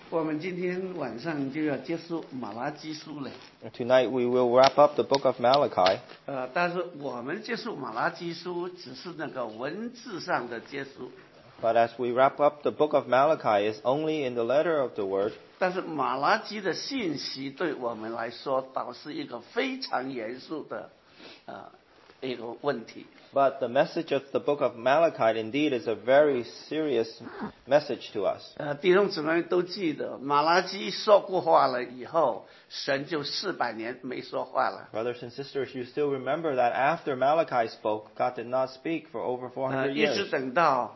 我们今天晚上就要结束马拉基书了。 Tonight we will wrap up the book of Malachi. 但是我们结束马拉基书只是那个文字上的结束。 But as we wrap up the book of Malachi, is only in the letter of the word. 但是马拉基的信息对我们来说，倒是一个非常严肃的一个问题。 But the message of the book of Malachi indeed is a very serious message to us. 弟兄姊妹都记得，马拉基说过话了以后，神就400年没说话了。 Brothers and sisters, you still remember that after Malachi spoke, God did not speak for over 400 一 years. 直等到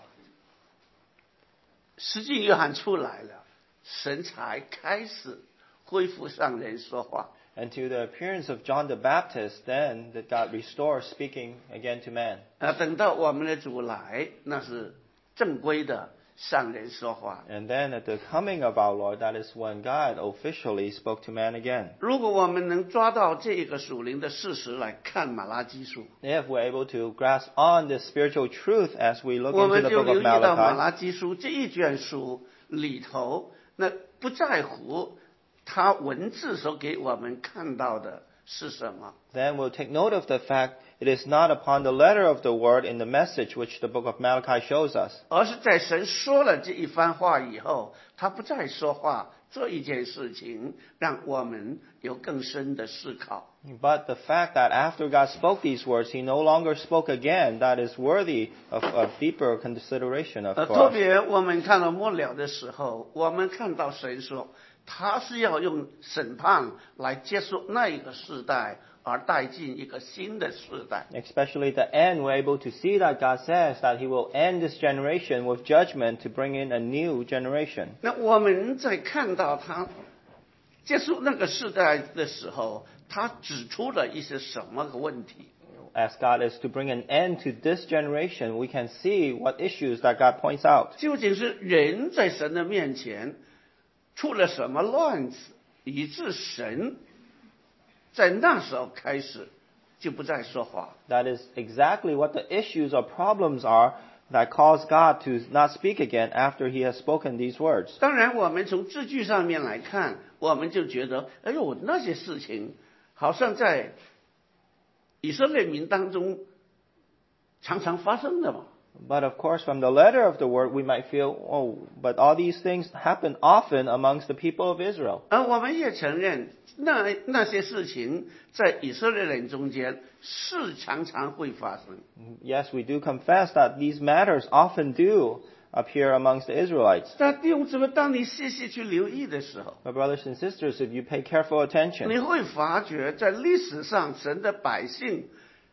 施浸约翰出来了，神才开始恢复上人说话。 And to the appearance of John the Baptist, then that God restores speaking again to man. 等到我们的主来，那是正规的上人说话。 And then at the coming of our Lord, that is when God officially spoke to man again. 如果我们能抓到这个属灵的事实来看马拉基书， If we're able to grasp on this spiritual truth as we look 我 into 们 the 就 book 留 of 意到马 Malachi, 拉基书这一卷书里头，那不在乎它文字所给我们看到的是什么。 then we'll take note of the fact it is not upon the letter of the word in the message which the book of Malachi shows us, 而是在神说了这一番话以后，他不再说话，做一件事情，让我们有更深的思考。 but the fact that after God spoke these words, he no longer spoke again, that is worthy of deeper consideration of 特 for us. 别我们看到末了的时候，我们看到神说，他是要用审判来结束那一个世代，而带进一个新的世代。 Especially at the end, we're able to see that God says that he will end this generation with judgment to bring in a new generation. 那我们在看到他结束那个世代的时候，他指出了一些什么个问题？ As God is to bring an end to this generation, we can see what issues that God points out. 究竟是人在神的面前出了什么乱子，以致神在那时候开始就不再说话。 That is exactly what the issues or problems are that cause God to not speak again after he has spoken these words. 当然，我们从字句上面来看，我们就觉得，哎呦，那些事情好像在以色列民当中常常发生的嘛。 But of course, from the letter of the word, we might feel, oh, but all these things happen often amongst the people of Israel. 而我们也承认，那些事情在以色列人中间是常常会发生。 Yes, we do confess that these matters often do appear amongst the Israelites. 但弟兄姊妹，当你细细去留意的时候， But brothers and sisters, if you pay careful attention, 你会发觉在历史上神的百姓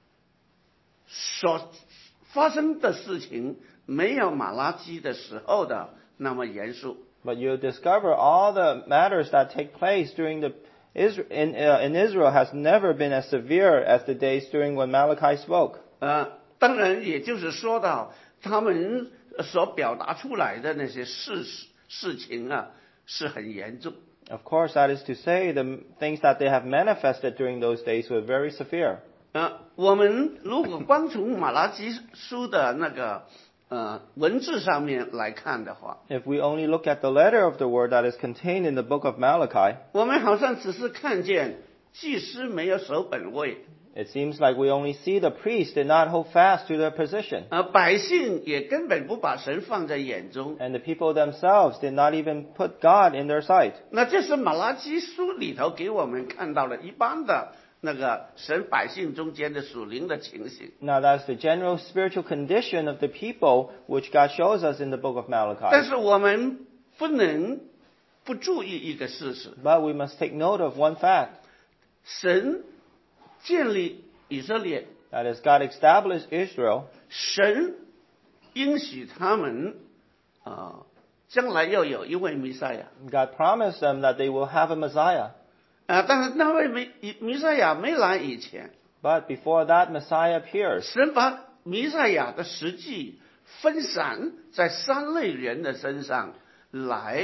所发生的事情，没有马拉基的时候的那么严肃。 but you'll discover all the matters that take place during in Israel has never been as severe as the days during when Malachi spoke. 当然，也就是说到他们所表达出来的那些事情啊，是很严重。 Of course, that is to say, the things that they have manifested during those days were very severe. 我们如果光从马拉基书的那个文字上面来看的话， If we only look at the letter of the word that is contained in the book of Malachi, 我们好像只是看见祭司没有守本位， it seems like we only see the priests did not hold fast to their position, 百姓也根本不把神放在眼中。 and the people themselves did not even put God in their sight. 那这是马拉基书里头给我们看到了一般的那个神百姓中间的属灵的情形。 Now that's the general spiritual condition of the people which God shows us in the book of 但 Malachi. 是我们不能不注意一个事实， But we must take note of one fact, 神建立以色列， that is God established Israel, 神应许他们将来要有一位弥赛亚。 God promised them that they will have a Messiah. 但是那位弥赛亚没来以前， But before that Messiah appears, 神把弥赛亚的实际分散在3类人的身上来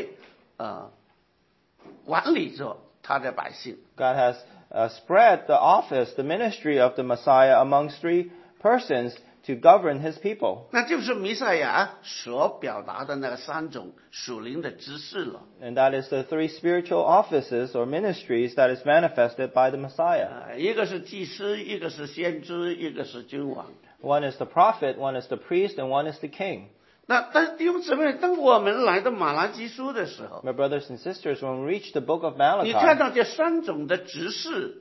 管理着他的百姓。 God has spread the office, the ministry of the Messiah amongst 3 persons to govern his people. 那就是弥赛亚所表达的那3种属灵的职事了。 And that is the 3 spiritual offices or ministries that is manifested by the Messiah. 一个是祭司，一个是先知，一个是君王。 One is the prophet, one is the priest, and one is the king. 但是弟兄姊妹，当我们来到马拉基书的时候， My brothers and sisters, when we reach the book of 你看 Malachi, 到这3种的职事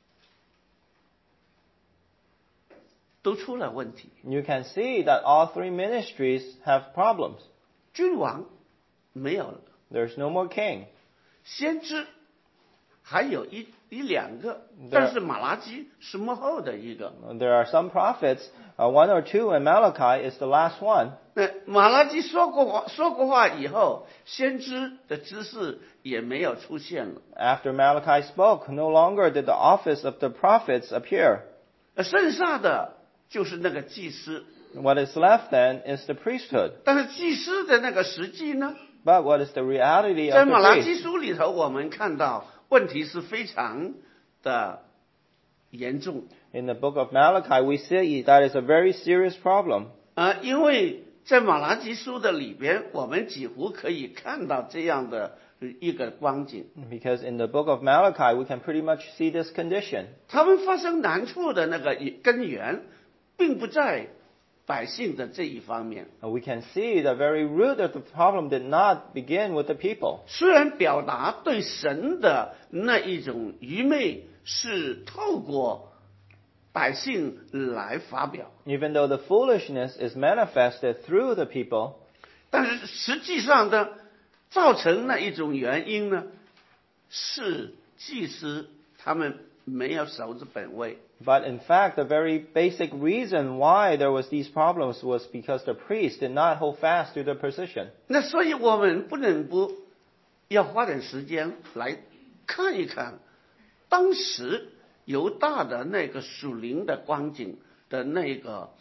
都出了问题。 you can see that all 3 ministries have problems. 君王没有了， There's no more king. 先知还有一两个，但是马拉基是幕后的一个。 There are some prophets, 1 or 2, and Malachi is the last one. 马拉基说过话以后，先知的知识也没有出现了。 After Malachi spoke, no longer did the office of the prophets appear. 剩下的就是那个祭司， What is left then is the priesthood. 但是祭司的那个实际呢， But what is the reality 在 of the 马拉基 priest? 书里头，我们看到问题是非常的严重。 In the book of Malachi, we see that is a very serious problem. 因为在马拉基书的里边，我们几乎可以看到这样的一个光景。 Because in the book of Malachi, we can pretty much see this condition. 他们发生难处的那个根源，并不在百姓的这一方面。 We can see the very root of the problem did not begin with the people. 虽然表达对神的那一种愚昧是透过百姓来发表， Even though the foolishness is manifested through the people, 但是实际上的造成那一种原因呢，是祭司他们没有守着本位。 but in fact, the very basic reason why there was these problems was because the priests did not hold fast to their position. 那所以我们不能不要花点时间来看一看，当时犹大的那个属灵的光景的那个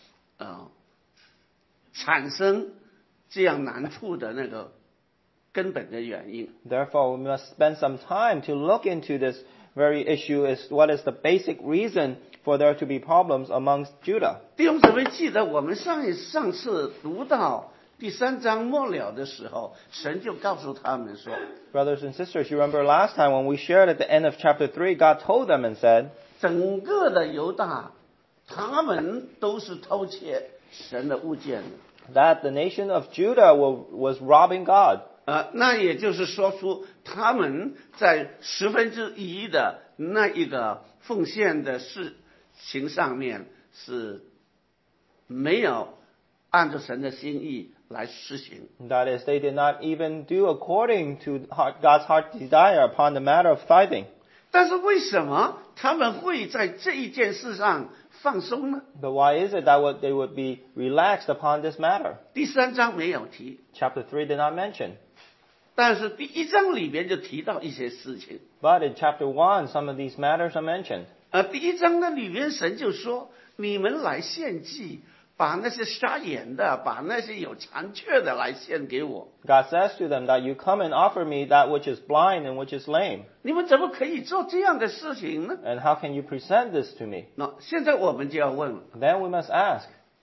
产生这样难处的那个根本的原因。 Therefore, we must spend some time to look into this very issue is what is the basic reason for there to be problems amongst Judah. 弟兄姊妹，记得我们上次读到第3章末了的时候，神就告诉他们说， Brothers and sisters, you remember last time when we shared at the end of chapter 3, God told them and said, 整个的犹大，他们都是偷窃神的物件的。 that the nation of Judah was robbing God. 那也就是说出他们在1/10的那一个奉献的事情上面是没有按照神的心意来实行。 That is, they did not even do according to God's heart desire upon the matter of tithing. 但是为什么他们会在这一件事上放松呢？ But why is it that they would be relaxed upon this matter? 第3章没有提， Chapter 3 did not mention. 但是第1章里边就提到一些事情。 But in chapter 1, some of these matters are mentioned. 第1章的里边神就说：“你们来献祭，把那些瞎眼的，把那些有残缺的来献给我。 God says to them that you come and offer me that which is blind and which is lame. 你们怎么可以做这样的事情呢 And how can you present this to me?？” 那现在我们就要问了： Then we must ask,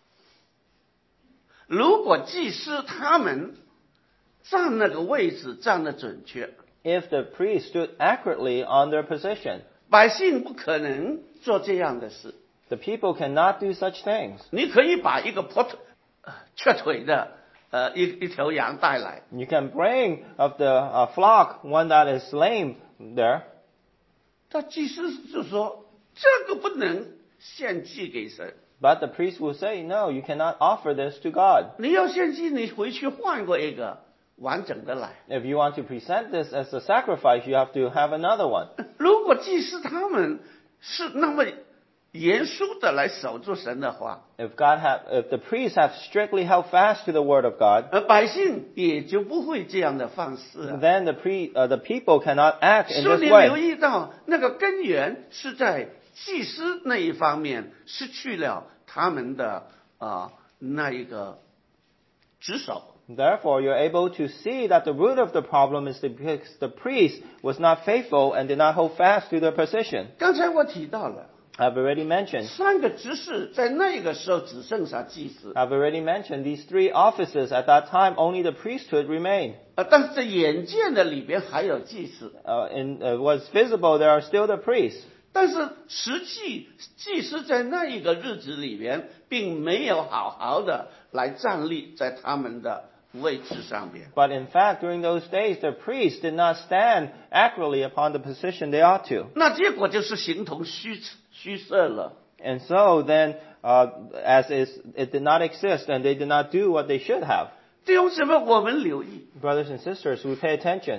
如果祭司他们站那个位置站得准确， if the priest stood accurately on their position, 百姓不可能做这样的事。 the people cannot do such things. 你可以把一个瘸腿的一条羊带来， You can bring of the flock one that is lame there, 但祭司就说这个不能献祭给神。 but the priest will say, no, you cannot offer this to God. 你要献祭，你回去换过一个完整的来。 If you want to present this as a sacrifice, you have to have another one. 如果祭司他们是那么严肃的来守住神的话， If the priests have strictly held fast to the word of God, 百姓也就不会这样的放肆了。 then the people cannot act in 所 this 以你留 way. 意到那个根源是在祭司那一方面失去了他们的那一个职守。 Therefore, you're able to see that the root of the problem is because the priest was not faithful and did not hold fast to their position. 刚才我提到了， I've already mentioned. 3个执事在那个时候只剩下祭司。 I've already mentioned these 3 offices. At that time, only the priesthood remained. 但是在眼见的里边还有祭司。 In what's visible, there are still the priests. 但是实际祭司在那一个日子里边，并没有好好的来站立在他们的位置上边。 But in fact, during those days, the priests did not stand accurately upon the position they ought to. 那结果就是形同虚设了。 And so then, as it did not exist, and they did not do what they should have. 弟兄姊妹，我们留意， Brothers and sisters, we pay attention.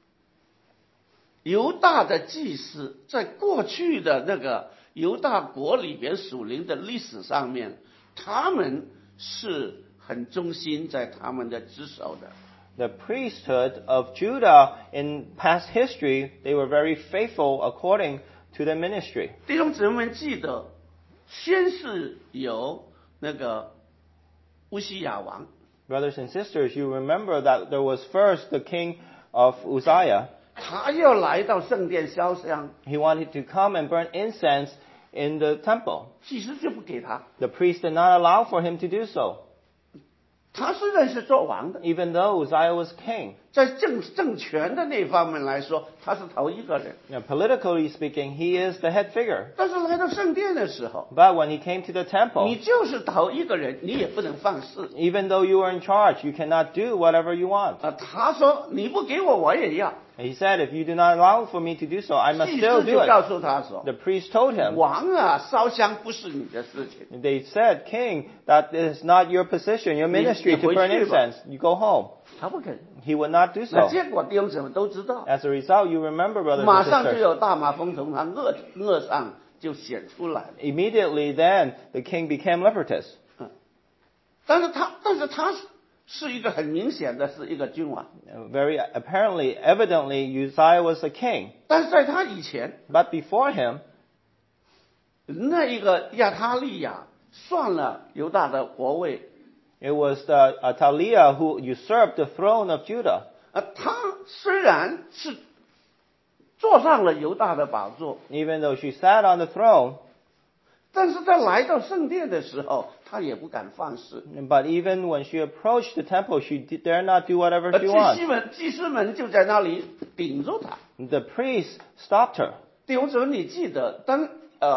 犹大的祭司在过去的那个犹大国里边属灵的历史上面，他们是很忠心在他们的职守的。 The priesthood of Judah in past history, they were very faithful according to their ministry. 弟兄姊妹们记得，先是有那个乌西雅王， Brothers and sisters, you remember that there was first the king of Uzziah. 他要来到圣殿烧香， He wanted to come and burn incense in the temple. 祭司就不给他。 The priest did not allow for him to do so, 他虽然是做王的， even though Uzziah was king. 在政权的那方面来说，他是头一个人。 Now, politically speaking, he is the head figure. 但是来到圣殿的时候， But when he came to the 你 temple, 就是头一个人，你也不能放肆。 even though you were in charge, you cannot do whatever you want. 他说你不给我，我也要。 He said, if you do not allow for me to do so, I must 祭 still 司 do 就告 it. 诉他说 The priest told：“ him, 王啊，烧香不是你的事情。 they said, King, that is not your position, your ministry to burn incense. You go home. ” 他不肯。 He would not do 那 so. 结果弟兄姊妹都知道， As a result, you remember, brothers 马 and 上就 sisters, 有大马蜂从他额上就显出来了。 immediately then the king became leprous. 但是他是一个很明显的是一个君王。 Very apparently, evidently, Uzziah was a king. 但是在他以前， But before him, 那一个亚他利亚算了犹大的国位， it was Athaliah who usurped the throne of Judah. 他虽然是坐上了犹大的宝座， Even though she sat on the throne, 但是在来到圣殿的时候，他也不敢放肆。 but even when she approached the temple, she dare not do whatever she wanted. 祭司们就在那里顶住他。 The priest stopped her. 弟兄姊妹，你记得当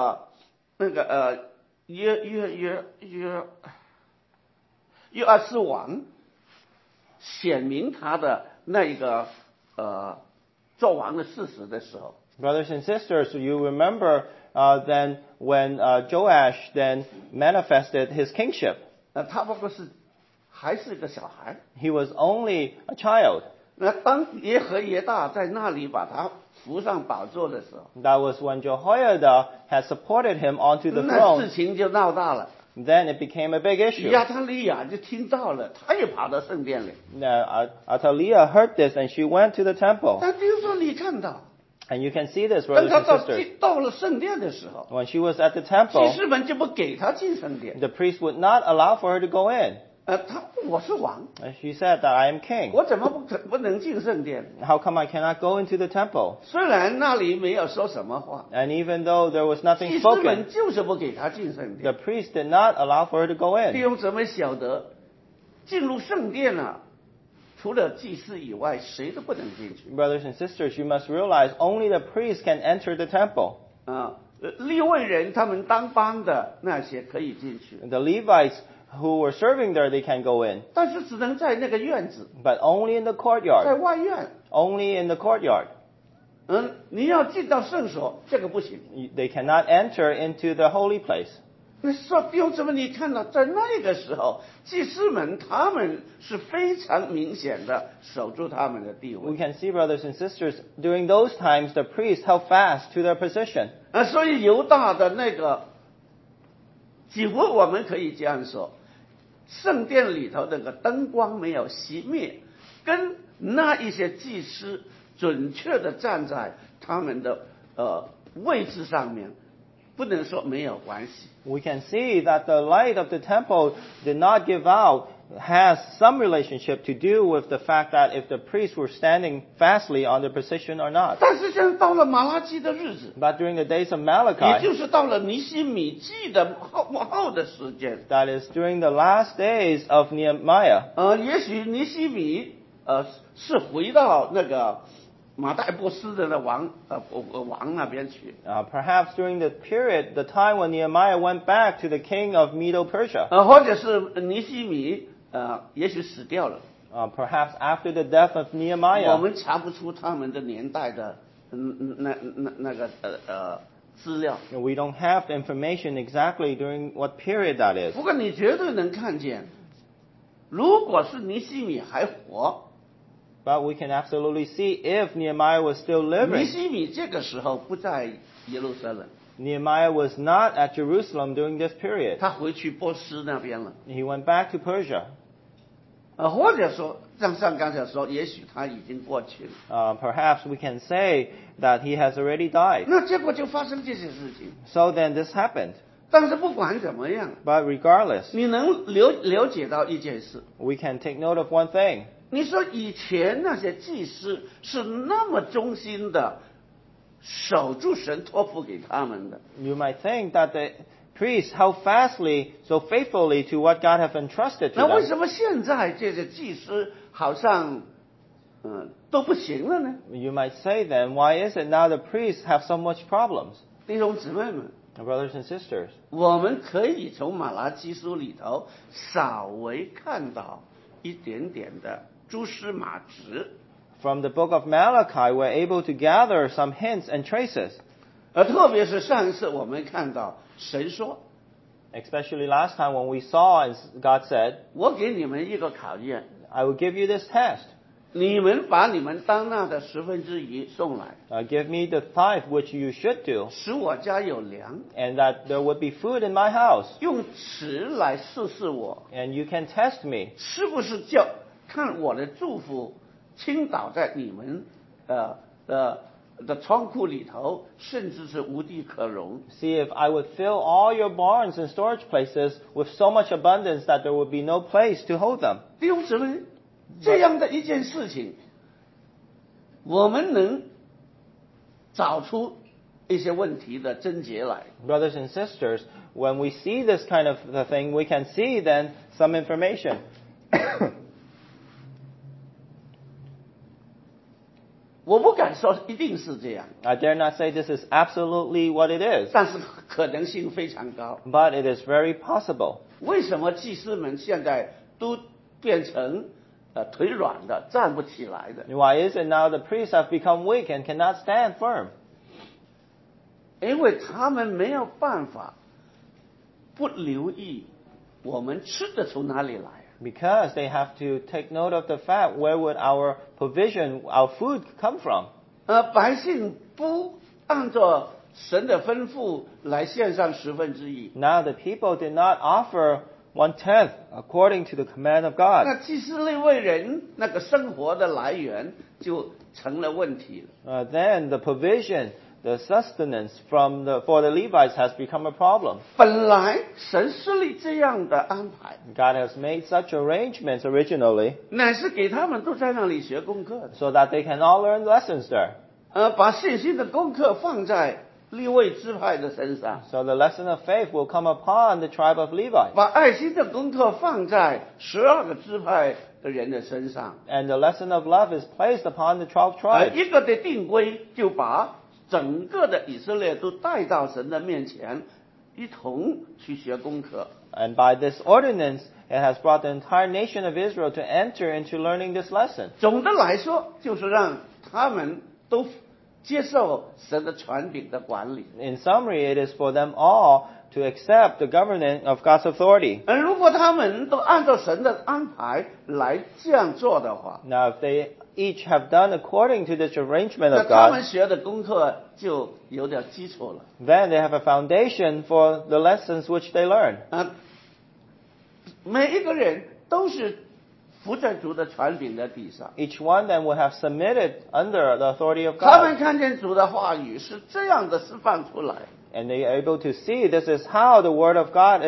约阿斯王显明他的那一个做王的事实的时候， Brothers and sisters, you remember then when Joash then manifested his kingship. 他不过是还是个小孩。 He was only a child. 那当耶和耶大在那里把他扶上宝座的时候， That was when Jehoiada had supported him onto the 那事 throne. 情就闹大了。 Then it became a big issue. 亚他利亚就听到了，他也跑到圣殿里。 Now, Athaliah heard this and she went to the temple. 但比如说你看到， And you can see this, 当 brothers 他 and sisters. 到了圣殿的时候， When she was at the 祭 temple, 司们就不给他进圣殿。 the priest would not allow for her to go in. 我是王， And she said that I am king. 我怎么不能进圣殿？ How come I cannot go into the temple? 虽然那里没有说什么话， And even though there was nothing 祭司们 spoken, 就是不给他进圣 the 殿。 priest did not allow for her to go 弟 in. 兄姊妹晓得，进入圣殿啊，除了祭司以外，谁都不能进去。 Brothers and sisters, you must realize only the priest can enter the temple. 利未人他们当班的那些可以进去， The Levites who were serving there, they can go in. 但是只能在那个院子， But only in the 在 courtyard. 外院。 Only in the courtyard. 你要进到圣所，这个不行。 They cannot enter into the holy place. 那说弟兄姊妹，你看到在那个时候，祭司们他们是非常明显的守住他们的地 We 位。 can see, brothers and sisters, during those times, the priests held fast to their position. 所以犹大的那个，几乎我们可以这样说，圣殿里头那个灯光没有熄灭，跟那一些祭司准确的站在他们的位置上面，不能说没有关系。 We can see that the light of the temple did not give out has some relationship to do with the fact that if the priests were standing fastly on their position or not. 但是现在到了马拉基的日子， But during the days of 也 Malachi, 就是到了尼希米记的后的时间， that is during the last days of Nehemiah, 也许尼希米是回到那个马代波斯的王那边去， perhaps during the period, the time when Nehemiah went back to the king of Medo-Persia, 或者是尼希米也许死掉了， perhaps after the death of 我 Nehemiah. 们查不出他们的年代的那个资料。 We don't have the information exactly during what period that is. 不过你绝对能看见，如果是尼希米还活， But we can absolutely see if Nehemiah was still 尼 living. 希米这个时候不在耶路撒冷， Nehemiah was not at Jerusalem during this period. 他回去波斯那边了。 He went back to Persia. 或者说，像刚才说，也许他已经过去了。 Perhaps we can say that he has already died. 那结果就发生这些事情。 So then this happened. 但是不管怎么样， But regardless, 你能了解到一件事。 we can take note of one thing. 你说以前那些祭司是那么忠心的守住神托付给他们的， You might think that the priests held fastly, so faithfully to what God have entrusted to 那为 them. 什么现在这些祭司好像都不行了呢？ You might say then, why is it now the priests have so much problems? 弟兄姊妹们， Brothers and sisters, 我们可以从马拉基书里头稍微看到一点点的蛛丝马迹， from the book of Malachi, we're able to gather some hints and traces. 特别是上一次我们看到神说 Especially last time when we saw and God said, 我给你们一个考验， I will give you this test. 你们把你们当纳的1/10送来， Give me the tithe which you should do, 使我家有粮， and that there would be food in my house. 用尺来试试我， And you can test me. 是不是看我的祝福倾倒在你们的仓库里头，甚至是无地可容。 See if I would fill all your barns and storage places with so much abundance that there would be no place to hold them. 弟兄姊妹，这样的一件事情，我们能找出一些问题的症结来。 Brothers and sisters, when we see this kind of the thing, we can see then some information. 我不敢说一定是这样， I dare not say this is absolutely what it is, 但是可能性非常高。 but it is very possible. 为什么祭司们现在都变成腿软的，站不起来的？ Why is it now the priests have become weak and cannot stand firm? 因为他们没有办法不留意我们吃的从哪里来。 Because they have to take note of the fact, where would our provision, our food come from? 百姓不按照神的吩咐来献上1/10， Now the people did not offer 1/10 according to the command of God. 那祭司利未人那个生活的来源就成了问题了。 Then the provision, the sustenance for the Levites has become a problem. 本来神设立这样的安排， God has made such arrangements originally 乃是给他们都在那里学功课的。 so that they can all learn lessons there. 把信心的功课放在利未支派的身上， So the lesson of faith will come upon the tribe of Levi. 把爱心的功课放在12个支派的人的身上。 And the lesson of love is placed upon the 12 tribes. 一个的定规就把整个的以色列都带到神的面前，一同去学功课。 And by this ordinance, it has brought the entire nation of Israel to enter into learning this lesson. 总的来说，就是让他们都接受神的权柄的管理。 In summary, it is for them all to accept the governance of God's authority. 如果他们都按照神的安排来这样做的话， Now, if they each have done according to this arrangement 那 of 他们 God, 学的功课就有点基础了。 then they have a foundation for the lessons which they learn. 每一个人都是服在主的权柄的底上。 Each one then will have submitted under the authority of 他们 God. 看见主的话语是这样的释放出来， And they are able to see this is how the word of God is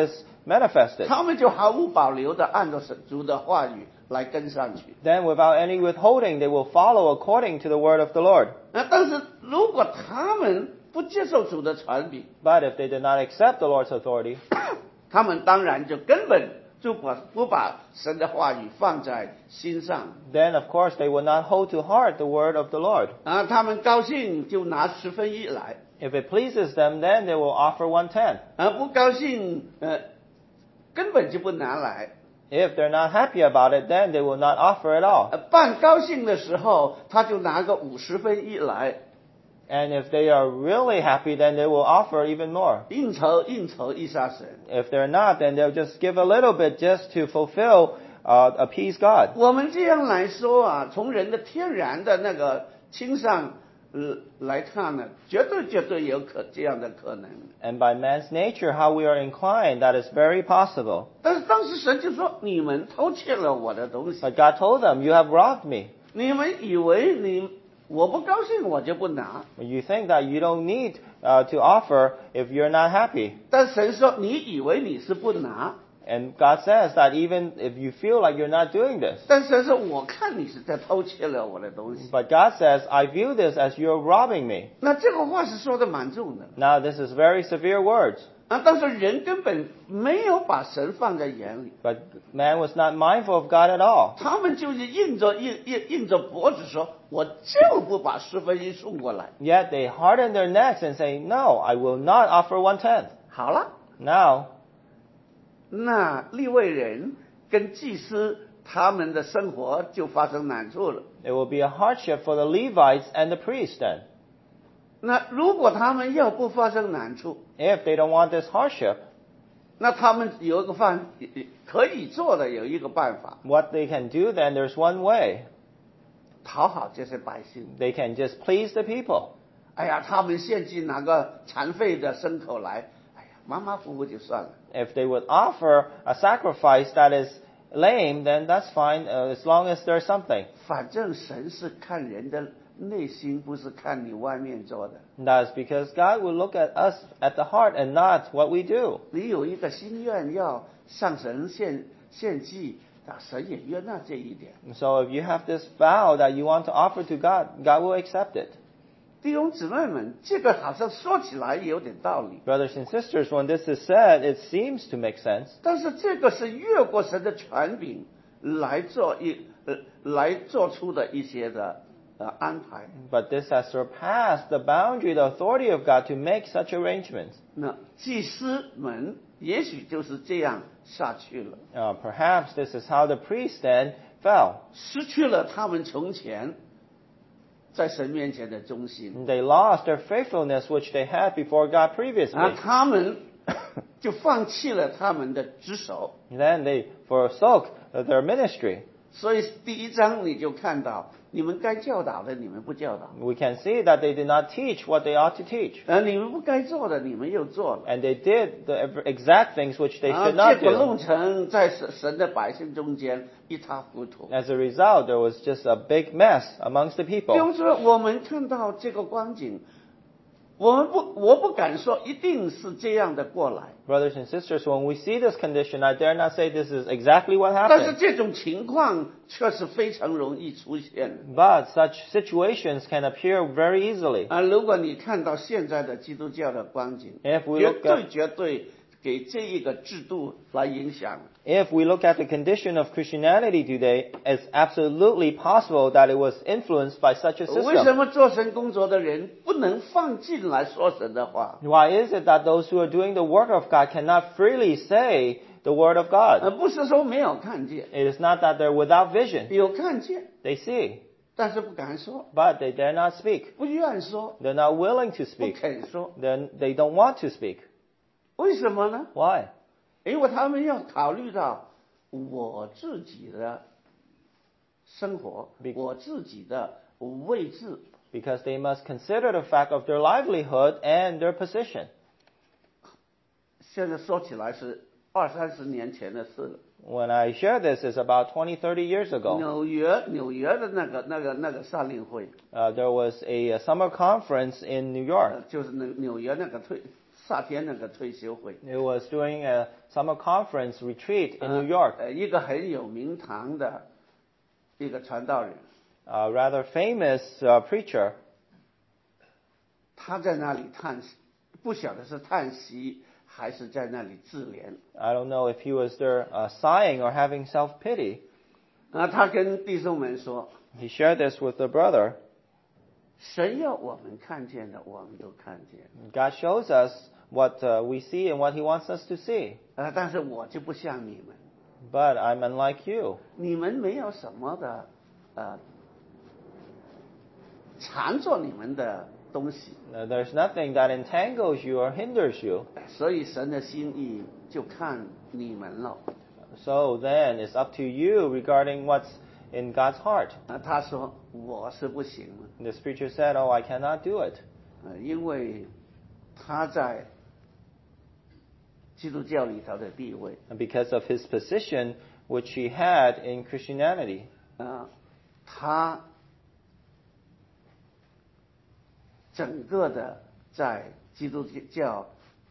manifested. 他们就毫无保留的按照主的话语来跟上去。 Then without any withholding, they will follow according to the word of the Lord. 但是如果他们不接受主的传笔， But if they did not accept the Lord's authority, 他们当然就根本就不把神的话语放在心上。 then of course they will not hold to heart the word of the Lord. 他们高兴就拿1/10来， If it pleases them, then they will offer 1/10. 不高兴根本就不拿来。 If they're not happy about it, then they will not offer at all. 办高兴的时候，他就拿个1/50来， And if they are really happy, then they will offer even more. 应酬一下神。 If they're not, then they'll just give a little bit just to fulfill, appease God. 我们这样来说啊，从人的天然的那个倾向来看呢，绝对有这样的可能。 And by man's nature, how we are inclined, that is very possible. 但是当时神就说：“你们偷窃了我的东西， But God told them, you have robbed me. 你们以为我不高兴我就不拿。 You think that you don't need to offer if you're not happy. 但神说：“你以为你是不拿， And God says that even if you feel like you're not doing this. 但神说我看你是在偷窃了我的东西。 But God says, I view this as you're robbing me. ” 那这个话是说的蛮重的 Now this is very severe words. 但是人根本没有把神放在眼里， But man was not mindful of God at all. 他们就是硬着脖子说：“我就不把1/10送过来。 Yet they harden their necks and say, no, I will not offer 1/10. ” 好了， Now, 那利未人跟祭司他们的生活就发生难处了。 it will be a hardship for the Levites and the priests then. 那如果他们要不发生难处， If they don't want this hardship, 那他们有一个可以做的有一个办法， what they can do then, there's one way. 讨好这些百姓。 They can just please the people. 哎呀，他们献祭拿个残废的牲口来，哎呀，马马虎虎就算了。 If they would offer a sacrifice that is lame, then that's fine, as long as there's something. 反正神是看人的内心，不是看你外面做的。 That's because God will look at us at the heart and not what we do. 你有一个心愿要向神献祭，神也悦纳这一点。 So if you have this vow that you want to offer to God, God will accept it. 弟兄姊妹们，这个好像说起来有点道理， Brothers and sisters, when this is said, it seems to make sense. 但是这个是越过神的权柄来做出的一些的安排。 But this has surpassed the boundary, the authority of God to make such arrangements. 那祭司们也许就是这样下去了， Perhaps this is how the priests then fell. 失去了他们从前在神面前的忠心， They lost their faithfulness which they had before God previously. 他们就放弃了他们的职守。 Then they forsook their ministry. 所以第1章你就看到，你们该教导的你们不教导， We can see that they did not teach what they ought to teach. 你们不该做的你们又做了， And they did the exact things which they 然后 should 结 not 果 do. 弄成在神的百姓中间一塌糊涂。 As a result, there was just a big mess amongst the 比 people. 如说，我们看到这个光景，我不敢说一定是这样的过来， Brothers and sisters, when we see this condition, I dare not say this is exactly what 但是 happened. 这种情况却是非常容易出现的。 But such situations can appear very easily. 如果你看到现在的基督教的光景， If we 绝 look 对给这一个制度来影响。 If we look at the condition of Christianity today, it's absolutely possible that it was influenced by such a 为什 system. 么做神工作的人不能放进来说神的话？ Why is it that those who are doing the work of God cannot freely say the word of God? 不是说没有看见， It is not that they're without vision. 有看见， They see, 但是不敢说， but they dare not speak. 不愿说， They're not willing to 不 speak. 肯说。 They don't want to speak. 为什么呢？ Why? 因为他们要考虑到我自己的生活，我自己的位置。 Because they must consider the fact of their livelihood and their position. 现在说起来是20-30年前的事了。 When I share this, it's about 20, 30 years ago. 纽约的那个夏令会， There was a summer conference in New York. 就是纽约那个夏天那个退休会。 It was during a summer conference retreat in New York. 一个很有名堂的一个传道人， A rather famous preacher. 他在那里叹息，不晓得是叹息还是在那里自怜。 I don't know if he was there sighing or having self-pity. 他跟弟兄们说， He shared this with the brother. 神要我们看见的，我们都看见。 God shows us what we see and what He wants us to see. 但是我就不像你们， But I'm unlike you. 你们没有什么的缠着你们的东西， There's nothing that entangles you or hinders you. 所以神的心意就看你们了。 So then it's up to you regarding what's in God's heart. 他说我是不行的， This preacher said, "Oh, I cannot do it." 因为他在基督教里头的地位， And because of his position which he had in Christianity. 他整个的在基督教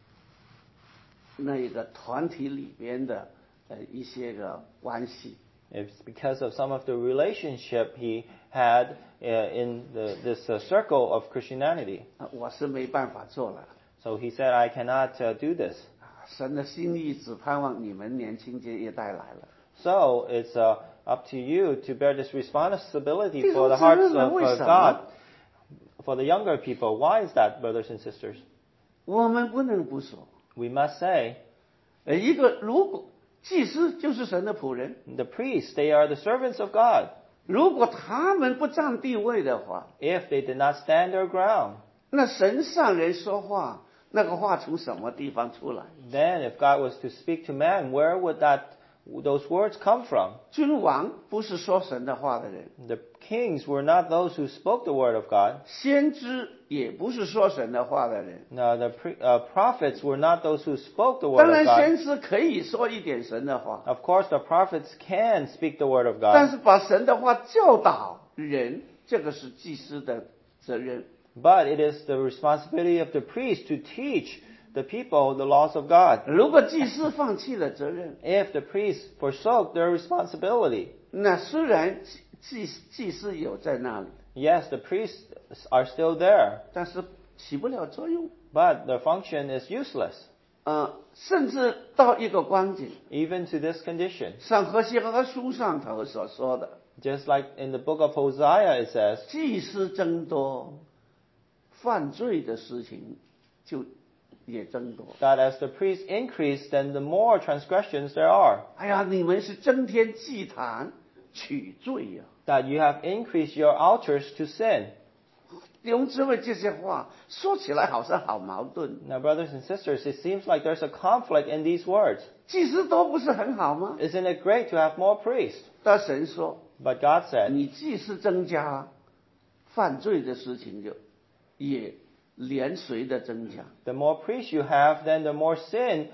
那个团体里边的一些个关系。 It's because of some of the relationship he had in this circle of Christianity. 我是没办法做了。 So he said, "I cannot do this." 神的心意只盼望你们年轻这一代来了。 So it's up to you to bear this responsibility 弟兄 for the 姊 hearts 妹们， of 为什么 God, for the younger people. Why is that, brothers and sisters? 我们不能不说， We must say, 一个如果祭司就是神的仆人， the priests, they are the servants of God. 如果他们不占地位的话， If they did not stand their ground, 那神上人说话，那个话从什么地方出来？ then if God was to speak to man, where would those words come from? 君王不是说神的话的人， The kings were not those who spoke the word of God. 先知也不是说神的话的人。 No, the prophets were not those who spoke the 当 word 然， of 先 God. 知可以说一点神的话， Of course, the prophets can speak the word of 但 God. 是把神的话教导人，这个是祭司的责任。 But it is the responsibility of the priest to teach the people the laws of God. 如果祭司放弃了责任， If the priests forsook their responsibility, 那虽然祭司有在那里， yes, the priests are still there, 但是起不了作用。 but their function is useless, 甚至到一个光景， even to this condition. 像何西阿书上头所说的， Just like in the book of Hosea, it says, 祭司增多，犯罪的事情就也增多。 that as the priests increase, then the more transgressions there are. 哎呀，你们是增添祭坛取罪呀、 That you have increased your altars to sin. 弟兄姊妹，这些话说起来好像好矛盾。 Now, brothers and sisters, it seems like there's a conflict in these words. 祭司多不是很好吗？ Isn't it great to have more priests? 但神说， But God said, 你祭司增加，犯罪的事情就也连随的增加。 the more priests you have, then the more sin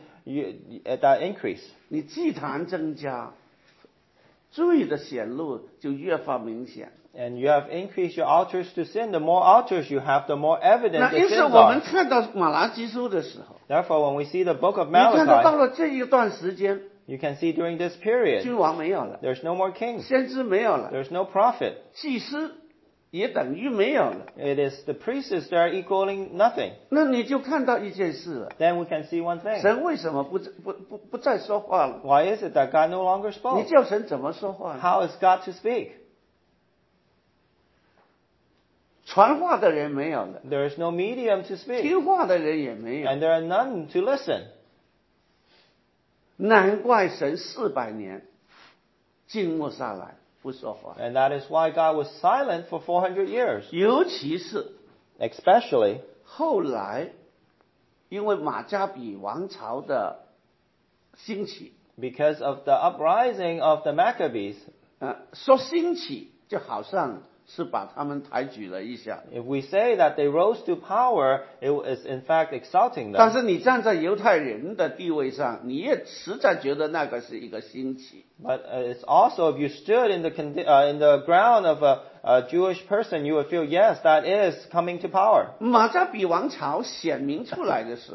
that increase. 你祭坛增加，罪的显露就越发明显。 And you have increased your altars to sin. The more altars you have, the more evident 那 the 因此， sins 我们 are. 看到马拉基书的时候， Therefore, when we see the book of 你看到到 Malachi, 了这一段时间， you can see during this period, 君王没有了， there's no more kings. 先知没有了， There's no prophet. 祭司也等于没有了。 It is the priests that are equaling nothing. 那你就看到一件事了： Then we can see one thing. 神为什么不再说话了？ Why is it that God no longer 你 spoke? 叫神怎么说话呢？ How is God to speak? 传话的人没有了， There is no medium to speak. 听话的人也没有。 And there are none to listen. 难怪神400年静默下来不说话， And that is why God was silent for 400 years. 尤其是 Especially 后来，因为马加比王朝的兴起， because of the uprising of the Maccabees. 说兴起就好像是把他们抬举了一下， If we say that they rose to power, it is in fact exalting 但 them. 是你站在犹太人的地位上，你也实在觉得那个是一个兴起。 But it's also, if you stood in the ground of a Jewish person, you would feel, yes, that is coming to power. 马加比王朝显明出来的时候，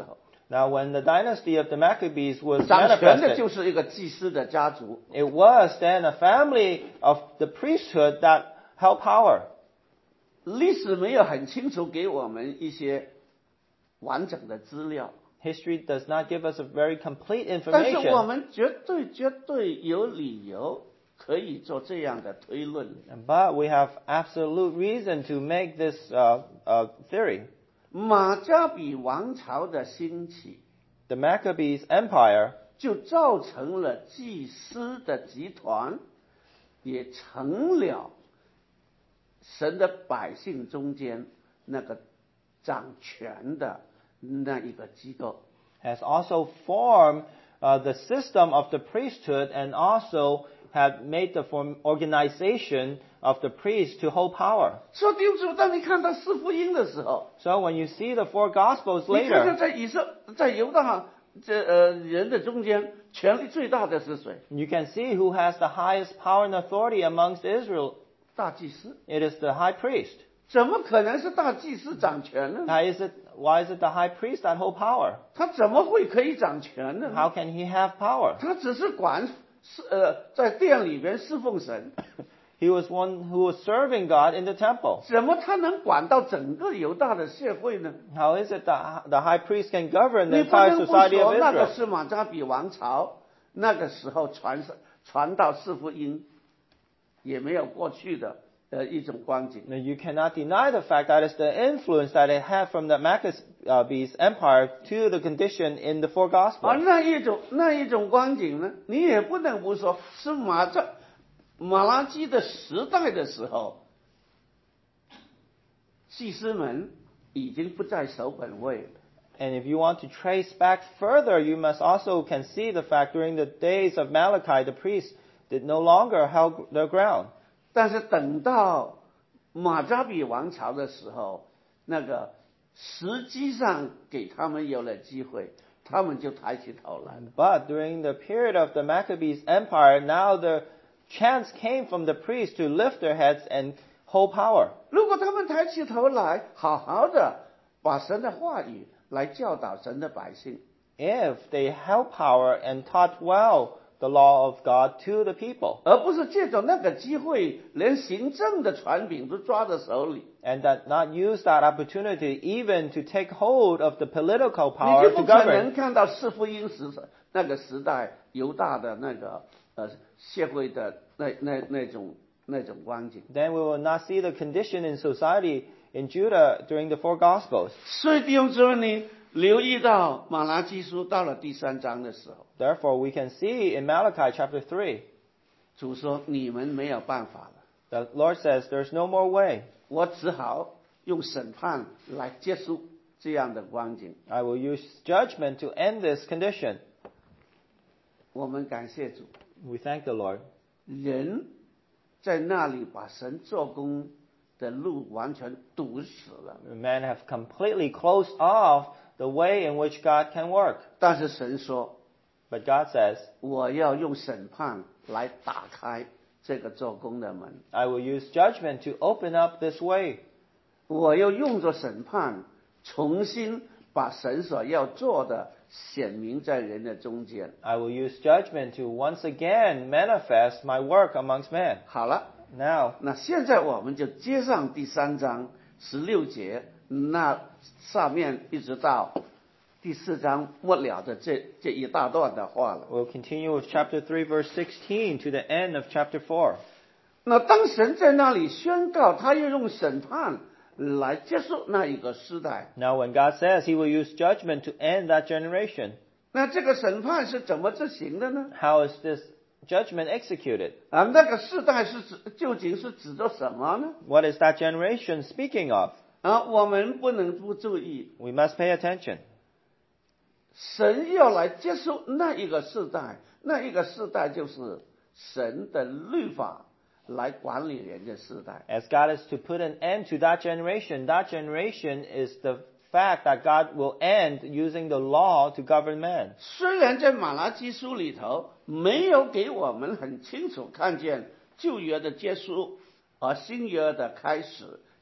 Now, when the dynasty of the Maccabees was 掌权的 manifested, 就是一个祭司的家族。 it was then a family of the priesthood that held power. 历史没有很清楚给我们一些完整的资料， History does not give us a very complete 但是我 information, 们绝对有理由可以做这样的推论。 but we have absolute reason to make this theory. 马加比王朝的兴起， The Maccabees Empire 就造成了祭司的集团，也成了神的百姓中间那个掌权的那一个机构。 has also formed the system of the priesthood and also have made the organization of the priests to hold power. 说弟兄姊妹，当你看到四福音的时候， So when you see the four Gospels 你看看 later, 在犹大人的中间，权力最大的是谁？ you can see who has the highest power and authority amongst Israel. 大祭司。 It is the high priest. 怎么可能是大祭司掌权呢？ Why is it the high priest that hold power? 他怎么会可以掌权呢？ How can he have power? 他只是管在殿里边侍奉神， He was one who was serving God in the temple. 怎么他能管到整个犹大的社会呢？ How is it that the high priest can govern the 你不 entire 能不 society of 说那个 Israel? 是马加比王朝，那个时候传到四福音，也没有过去的一种光景。 Now, you cannot deny the fact that it's the influence that it had from the Maccabees Empire to the condition in the four 而 Gospels. 那一种光景呢，你也不能不说是马拉基的时代的时候，祭司们已经不再守本位了。 And if you want to trace back further, you must also can see the fact during the days of Malachi, the priests did no longer held their ground. 但是等到马加比王朝的时候，那个实际上给他们有了机会，他们就抬起头来了。 But during the period of the Maccabees Empire, now the chance came from the priests to lift their heads and hold power. 如果他们抬起头来，好好的把神的话语来教导神的百姓， If they held power and taught well the law of God to the people, 而不是借着那个机会，连行政的权柄都抓在手里， and that not use that opportunity even to take hold of the political 你 power 就 to 不可能 govern, 看到四福音那个时代犹大的那个社会的那种光景。 then we will not see the condition in society in Judah during the four Gospels. 所以弟兄姊妹，你留意到马拉基书到了第3章的时候， Therefore, we can see in Malachi chapter 3, 主说你们没有办法了， the Lord says, there's no more way. 我只好用审判来结束这样的光景。 I will use judgment to end this condition. 我们感谢主， We thank the Lord. 人在那里把神做工的路完全堵死了， Men have completely closed off the way in which God can work. 但是神说 But God says, 我要用审判来打开这个做工的门， I will use judgment to open up this way. 我要用着审判重新把神所要做的显明在人的中间。 I will use judgment to once again manifest my work amongst men. 好了， Now, 那现在我们就接上第3章16节，那上面一直到第4章末了的这一大段的话了。 we'll continue with chapter 3, verse 16 to the end of chapter 4. 那当神在那里宣告，他要用审判来结束那一个时代， Now, when God says he will use judgment to end that generation, 那这个审判是怎么执行的呢？ how is this judgment executed? 那个时代究竟是指着什么呢？ What is that generation speaking of? 我们不能不注意， We must pay attention. 神要来结束那一个时代，那一个时代就是神的律法来管理人的时代。 As God is to put an end to that generation is the fact that God will end using the law to govern man. 虽然在马拉基书里头没有给我们很清楚看见旧约的结束，而新约的开始，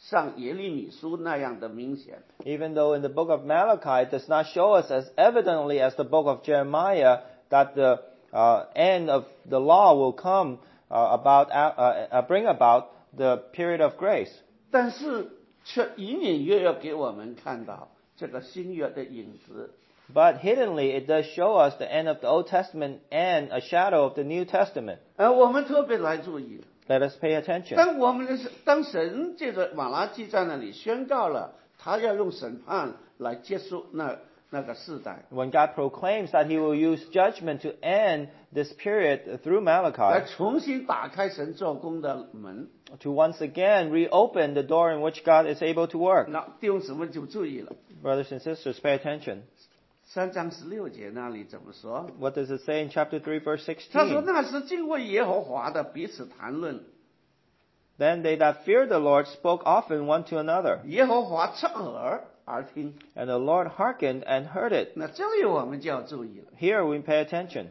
像耶利米书那样的明显。 Even though in the book of Malachi it does not show us as evidently as the book of Jeremiah that the end of the law will come bring about the period of grace. 但是却隐隐约约给我们看到这个新约的影子。 But hiddenly it does show us the end of the Old Testament and a shadow of the New Testament. 我们特别来注意， Let us pay attention. 当神借着马拉基在那里宣告了，他要用审判来结束那个世代， When God proclaims that He will use judgment to end this period through 来 Malachi, 重新打开神做工的门， to once again reopen the door in which God is able to work. 那弟兄姊妹就注意了。 Brothers and sisters, pay attention. 3章16节那里怎么说？ What does it say in chapter 3, verse 他说 16? 那时敬畏耶和华的彼此谈论， Then they that feared the Lord spoke often one to another, 耶和华侧耳而听。 and the Lord hearkened and heard it. 那这里我们就要注意了。 Here we pay attention.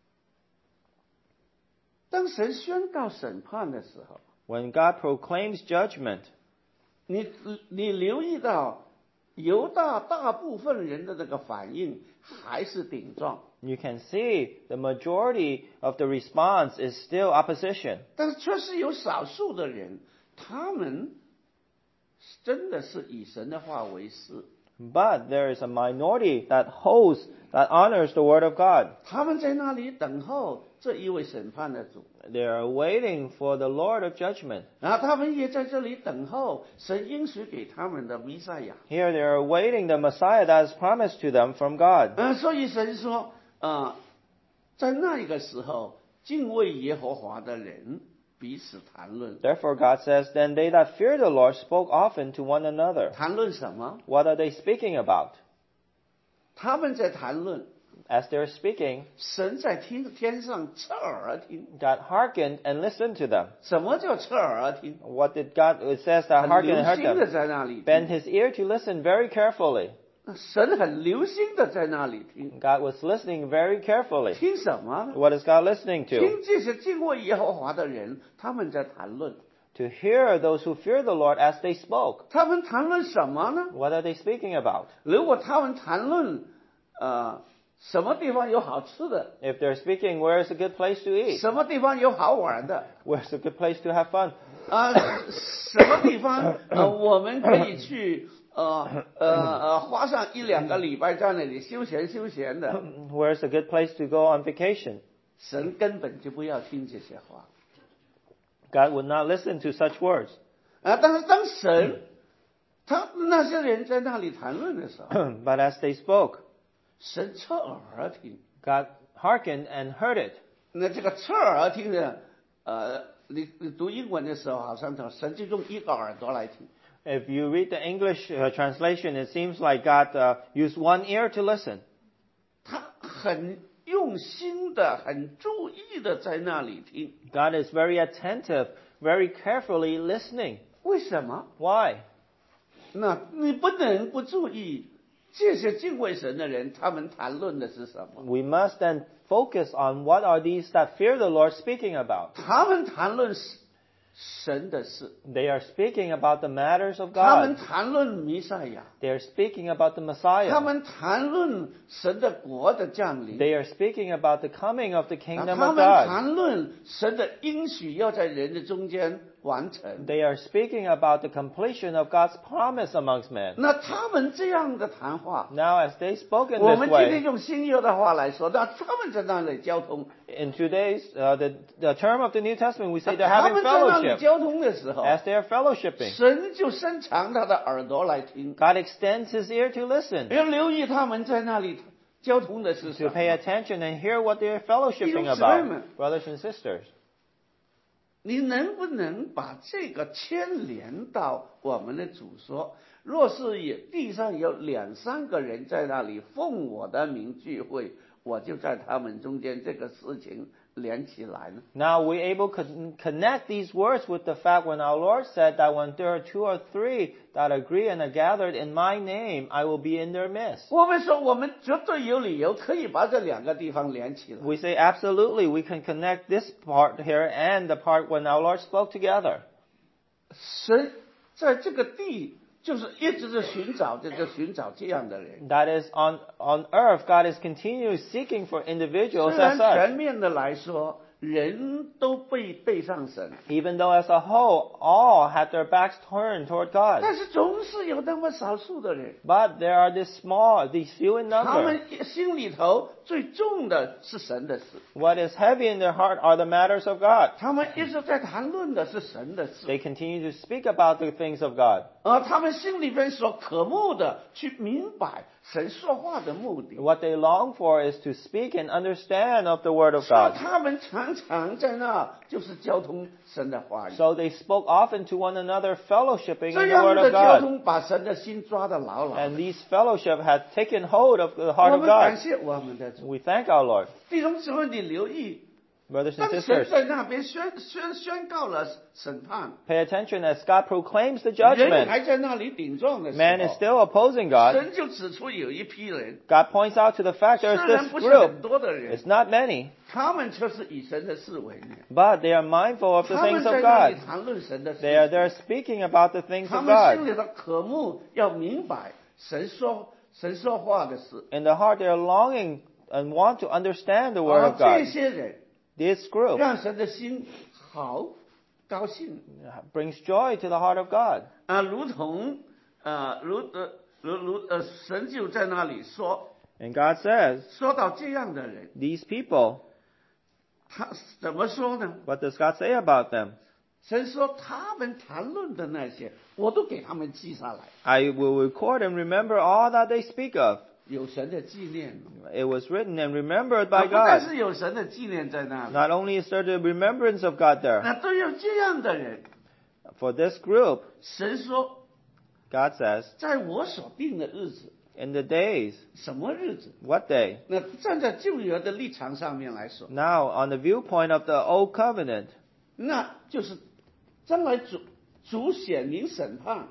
当神宣告审判的时候， When God proclaims judgment, 你留意到犹大大部分人的这个反应还是顶撞， you can see the majority of the response is still opposition. 但是却是有少数的人，他们真的是以神的话为是， But there is a minority that honors the word of God. 他们在那里等候这一位审判的主， They are waiting for the Lord of judgment. 然后他们也在这里等候神应许给他们的弥赛亚。 Here they are awaiting the Messiah that is promised to them from God. 所以神说，在那一个时候，敬畏耶和华的人彼此谈论。 Therefore God says, Then they that fear the Lord spoke often to one another. 谈论什么？ What are they speaking about? 他们在谈论 As they are speaking, 神在天上侧耳听。 God hearkened and listened to them. 什么叫侧耳听？ What did God, it says that 很 hearkened 留 and heard 心的 them. 在那里 Bend 听， his ear to listen very carefully. 神很留心的在那里听。 God was listening very carefully. 听什么呢？ What is God listening to? 听这些敬畏耶和华的人，他们在谈论。 To hear those who fear the Lord as they spoke. 他们谈论什么呢？ What are they speaking about? 如果他们谈论什么地方有好吃的， If they're speaking, where is a good place to eat? 什么地方有好玩的， Where's a good place to have fun? 什么地方我们可以去花上1-2个礼拜在那里休闲的， Where's a good place to go on vacation? 神根本就不要听这些话。 God would not listen to such words. 但是当神那些人在那里谈论的时候， But as they spoke, 神侧耳听。 God hearkened and heard it. 那这个侧耳听的，你读英文的时候，好像神就用一个耳朵来听。 If you read the English translation, it seems like God used one ear to listen. 他很用心的、很注意的在那里听。 God is very attentive, very carefully listening. 为什么？ Why? 那你不能不注意这些敬畏神的人，他们谈论的是什么？ We must then focus on what are these that fear the Lord speaking about. 他们谈论神的事， They are speaking about the matters of 他们 God. 谈论弥赛亚， They are speaking about the 他 Messiah. 们谈论神的国的降临， They are speaking about the coming of the kingdom 他 of 们 God. 谈论神的应许要在人的中间完成。 They are speaking about the completion of God's promise amongst men. 那他们这样的谈话， Now, as they spoke in 我 this 们今天 way, 用新约的话来说，那他们在那里交通， in today's the term of the New Testament, we say they're 他 having 们在那里 fellowship. 交通的时候， As they are fellowshipping, 神就伸长他的耳朵来听， God extends His ear to listen, 要留意他们在那里交通的是什 to pay 么。 attention and hear what they are fellowshipping 弟兄姊妹们， about, brothers and sisters. 你能不能把这个牵连到我们的主说？若是地上有2-3个人在那里奉我的名聚会，我就在他们中间，这个事情连起来呢？ Now we able to connect these words with the fact when our Lord said that when there are 2 or 3 that agree and are gathered in my name, I will be in their midst. 我们说，我们绝对有理由可以把这2个地方连起来。 We say absolutely we can connect this part here and the part when our Lord spoke together. 神在这个地就是一直是寻找这样的人。 That is, on earth, God is continually seeking for 虽 individuals 然 as such. 全面的来说，人都背上神， Even though as a whole, all had their backs turned toward God. 但是总是有那么少数的人， But there are these few in 他 number. 们心里头最重的是神的事， What is heavy in their heart are the matters of God. 他们一直在谈论的是神的事， They continue to speak about the things of God. 而他们心里边所渴慕的，去明白神说话的目的。 What they long for is to speak and understand of the Word of 所以 God. 他们常常在那就是交通神的话语， So they spoke often to one another, fellowshipping 这 in the 样 Word 的 of 交 God. 通把神的心抓得牢牢 And 的。 these fellowship had taken hold of the 我 heart of 们感 God. 谢我们的主， We thank our Lord. 弟兄姊妹，你留意， Brothers 当 and 神 sisters, 在那边宣告了审判， pay attention as God proclaims the 人 judgment. 还在那里顶撞的时 Man is 候， still opposing God. 神就指出有一批人， God points out to the fact 虽 there's 然 this 不是很 group. 多的人， It's not many, 他们却是以神的事为念， but they are mindful of the 他们 things 在 of 那里 God. 谈论神的 They 事， are speaking about the things 他 of 们心 God. 里的渴慕要明白神说话的事， In the heart, they are longing and want to understand the Word 而 of 这 God. 些人 This group 让神的心好高兴 brings joy to the heart of God. 啊，如同神就在那里说 And God says, 说到这样的人， these people, 他怎么说呢？ what does God say about them? 神说他们谈论的那些，我都给他们记下来， I will record and remember all that they speak of. 有神的纪念。 It was written and remembered 啊 by 不但 God. 是有神的纪念在那里， Not only is there the remembrance of God there, 那都有这样的人。 for this group, 神说， God says, 在我所定的日子， in the days, 什么日子？ what day? 那站在旧约的立场上面来说， Now, on the viewpoint of the Old Covenant, 那就是将来主显明审判，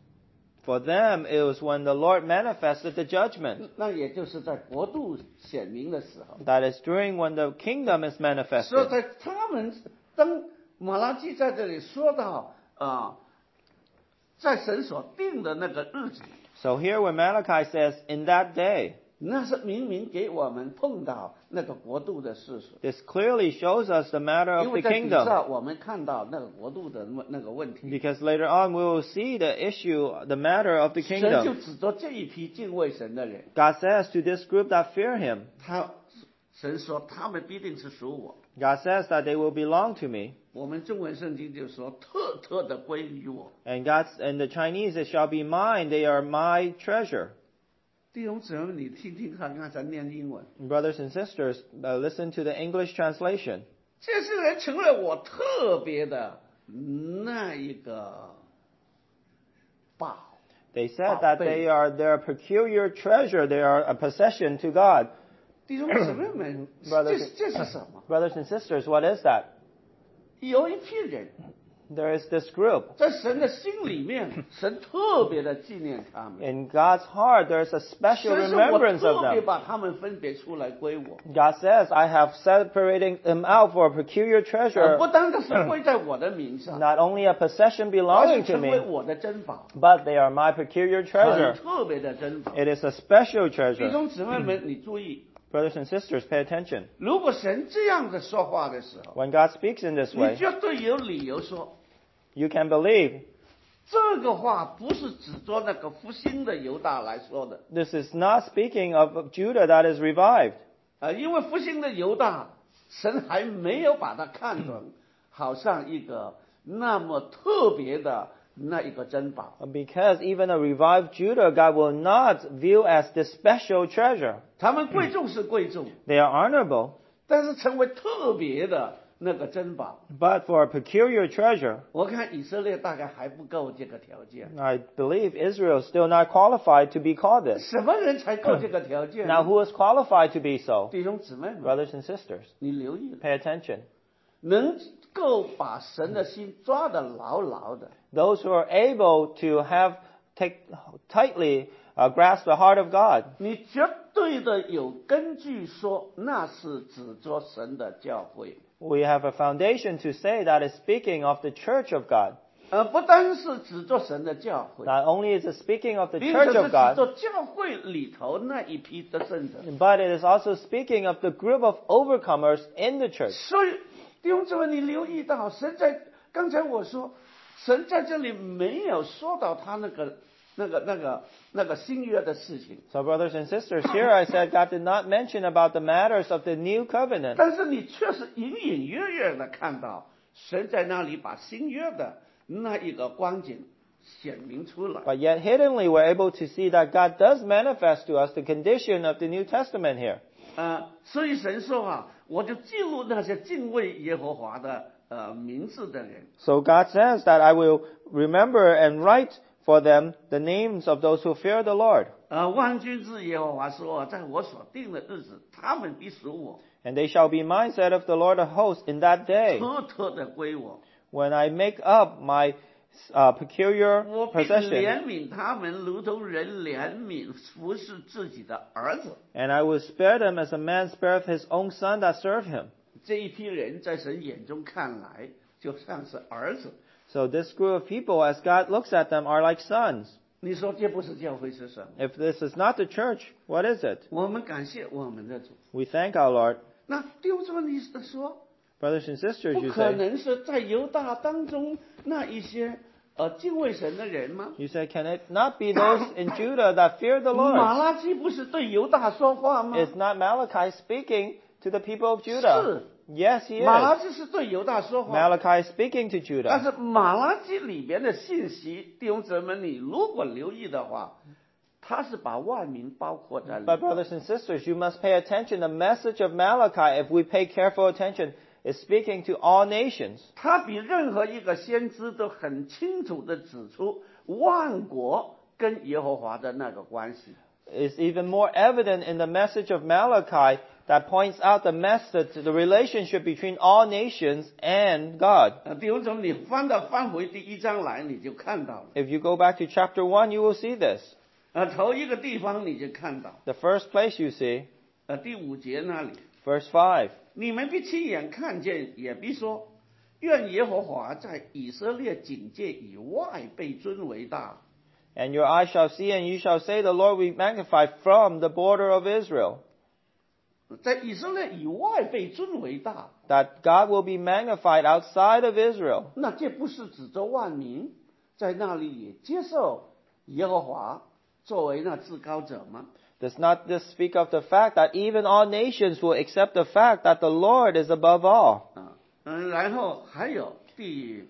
for them it was when the Lord manifested the judgment. 那也就是在国度显明的时候。 That is during when the kingdom is 所以 manifested. 在他们当马拉基在这里说到在神所定的那个日子， So here when Malachi says, in that day, 那是明明给我们碰到那个国度的事实。 this clearly shows us the matter 因 of 为 the 在底 kingdom. 下我们看到那个国度的那个问题， Because later on we will see the issue, the matter of the 神就 kingdom. 指着这一批敬畏神的人， God says to this group that fear him, 神说他们必定是属我。 God says that they will belong to me. 我们中文圣经就说特特的归于我。 And in the Chinese, it shall be mine. They are my treasure. 弟兄姊妹，你听听看，刚才念英文， Brothers and sisters, listen to the English translation. 这些人成了我特别的那一个宝。 They said that they are their peculiar treasure. They are a possession to God. 弟兄姊妹们，这是什么？ Brothers and sisters, what is that? 有一批人 There is this group. 在神的心里面，神特别的纪念他们。 In God's heart, there is a special 神说我 remembrance of 特别 them. 把他们分别出来归我， God says, I have separated them out for a peculiar 不 treasure, 单单是归在我的名上， not only a possession 而 belonging 是 to 成为 me, 我的珍宝， but they are my peculiar 很 treasure. 特别的珍宝。 It is a special 弟 treasure. 兄姊妹们，你注意， Brothers and sisters, pay attention. 如果神这样的说话的时候， When God speaks in this 你 way, 绝对有理由说， you can believe 这个话不是指着那个复兴的犹大来说的， this is not speaking of Judah that is revived. 因为复兴的犹大，神还没有把它看成好像一个那么特别的那一个珍宝。 Because even a revived Judah, God will not view as this special treasure. 他们贵重是贵重， They are honorable, 但是成为特别的那个珍宝， but for a peculiar treasure, 我看以色列大概还不够这个条件。 I believe Israel is still not qualified to be called this. 什么人才够这个条件？ Now, who is qualified to be so? 弟兄姊妹们， Brothers and sisters, 你留意了， pay attention. 能够把神的心抓得牢牢的， Those who are able to take tightly grasp the heart of God, 你绝对的有根据说那是指着神的教会。 we have a foundation to say that is speaking of the church of God. 不单是指着神的教会， Not only is it speaking of the 并且 church 是 of 指 God, 着教会里头那一批的圣者。 but it is also speaking of the group of overcomers in the church. 所以弟兄姊妹，你留意到，刚才我说，神在这里没有说到他那个新约的事情， So brothers and sisters, here I said God did not mention about the matters of the new covenant. 但是你确实隐隐约约的看到，神在那里把新约的那一个光景显明出来。 But yet hiddenly we're able to see that God does manifest to us the condition of the New Testament here. 所以神说啊，我就记录那些敬畏耶和华的名字的人。 So God says that I will remember and write for them the names of those who fear the Lord. 万军之耶和华说，在我所定的日子，他们必属我， And they shall be mine, said of the Lord of hosts, in that day, 特特的归我。 when I make up my peculiar 我必 possession. 怜悯他们，如同人怜悯服侍自己的儿子。 And I will spare them as a man spareth his own son that serve him. 这一批人在神眼中看来，就像是儿子。 So this group of people, as God looks at them, are like sons. 你说这不是教会是什么？ If this is not the church, what is it? 我们感谢我们的主。 We thank our Lord. 那弟兄姊妹，你说， Brothers and sisters, 不 you 可 say, 能是在犹大当中那一些敬畏神的人吗？ you say, can it not be those in Judah that fear the 马 Lord? 拉基不是对犹大说话吗？ Is not Malachi speaking to the people of Judah? 是， Yes, he 马拉 is. 基是对犹大说话。 Malachi is speaking to 但 Judah. 是马拉基里边的信息，弟兄姊妹，你如果留意的话，他是把万民包括在里 But 面。 brothers and sisters, you must pay attention. The message of Malachi, if we pay careful attention, is speaking to all nations. 他比任何一个先知都很清楚地指出万国跟耶和华的那个关系。 It's even more evident in the message of Malachi that points out the message, the relationship between all nations and God. 弟兄姊妹，你翻回第1章来，你就看到了。 If you go back to chapter 1, you will see this. 头一个地方你就看到， The first place you see, 第5节那里， verse 5. 你们必亲眼看见，也必说，愿耶和华在以色列境界以外被尊为大。 And your eyes shall see, and you shall say, the Lord we magnify from the border of Israel. 在以色列以外被尊为大， That God will be magnified outside of Israel. 那这不是指着万民在那里也接受耶和华作为那至高者吗？ Does not this speak of the fact that even all nations will accept the fact that the Lord is above all? 然后还有第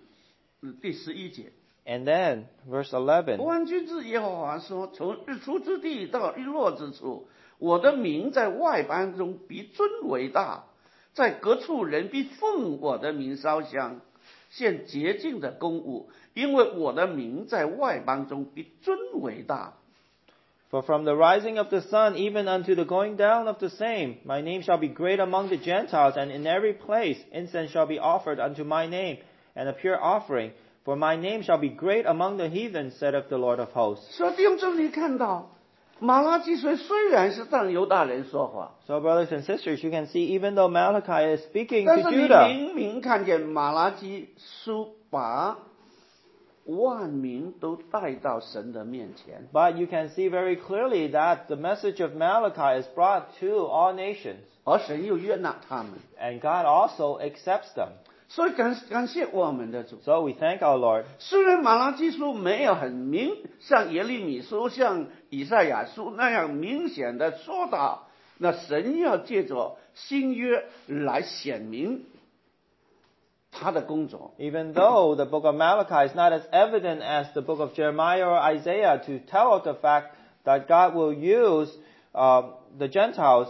11节， And then, verse 11. 万军之耶和华说：“从日出之地到日落之处，我的名在外邦中必尊为大，在各处人必奉我的名烧香，献洁净的供物，因为我的名在外邦中必尊为大。” For from the rising of the sun even unto the going down of the same, my name shall be great among the Gentiles, and in every place incense shall be offered unto my name, and a pure offering. For my name shall be great among the heathen, saith the Lord of hosts. 所以弟兄姊妹，你看到马拉基书虽然是向犹大人说话， So brothers and sisters, you can see even though Malachi is speaking 但 to 是你 Judah, 明明看见马拉基书把万民都带到神的面前。 but you can see very clearly that the message of Malachi is brought to all nations, 而神又悦纳他们， and God also accepts them. 所以感谢我们的主。 So we thank our Lord. 虽然马拉基书没有很像耶利米书、像以赛亚书那样明显的说到，那神要借着新约来显明他的工作。 Even though the book of Malachi is not as evident as the book of Jeremiah or Isaiah to tell of the fact that God will use the Gentiles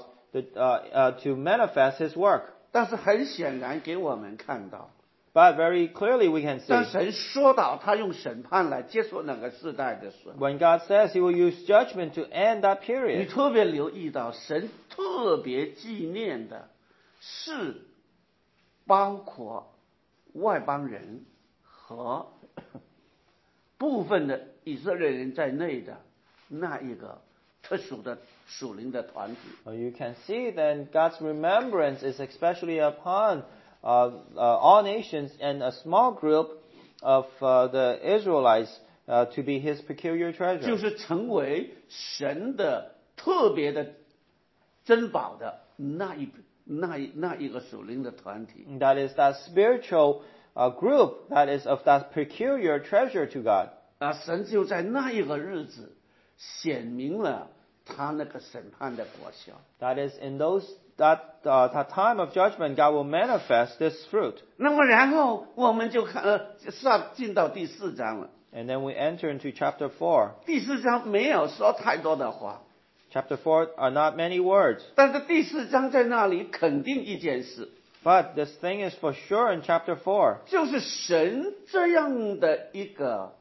to manifest His work. 但是很显然给我们看到， But very clearly we can 当 see 神说到他用审判来结束那个世代的时候， when God says He will use judgment to end that 你 period. 特别留意到神特别纪念的是包括外邦人和部分的以色列人在内的那一个特殊的属灵的团体。 Well, you can see then God's remembrance is especially upon all nations and a small group of the Israelites to be His peculiar 就 treasure. 是成为神的特别的珍宝的那一个属灵的团体。 That is that spiritual group that is of that peculiar treasure to God. 神就在那一个日子显明了他那个审判的果效。 That is in that time of judgment, God will manifest this fruit. 那么然后我们就进到第4章了。 And then we enter into chapter 4. 第4章没有说太多的话， Chapter 4 are not many words, 但是第4章在那里肯定一件事， but this thing is for sure in chapter 4. 就是神这样的一个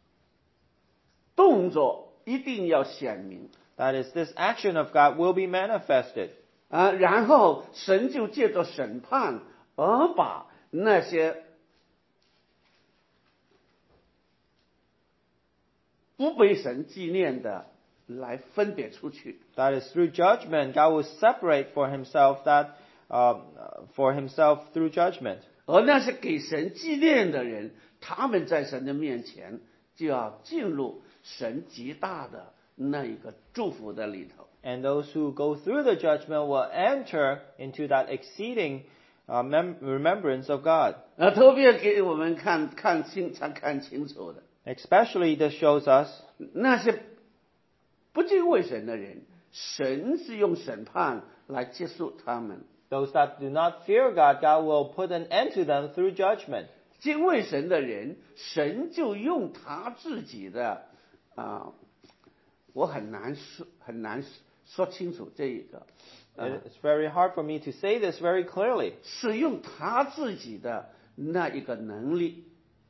动作一定要显明。 That is, this action of God will be manifested. 然后神就借着审判而把那些不被神纪念的来分别出去。 That is, through judgment, God will separate for Himself through judgment. 而那些给神纪念的人，他们在神的面前就要进入神极大的那一个祝福的里头。 And those who go through the judgment will enter into that exceeding remembrance of God. 特别给我们看清楚的， Especially this shows us 那些不敬畏神的人，神是用审判来结束他们。 those that do not fear God, God will put an end to them through judgment. 敬畏神的人，神就用他自己的我很难说清楚这一个， It's very hard for me to say this very clearly. 是用他自己的那一个能力、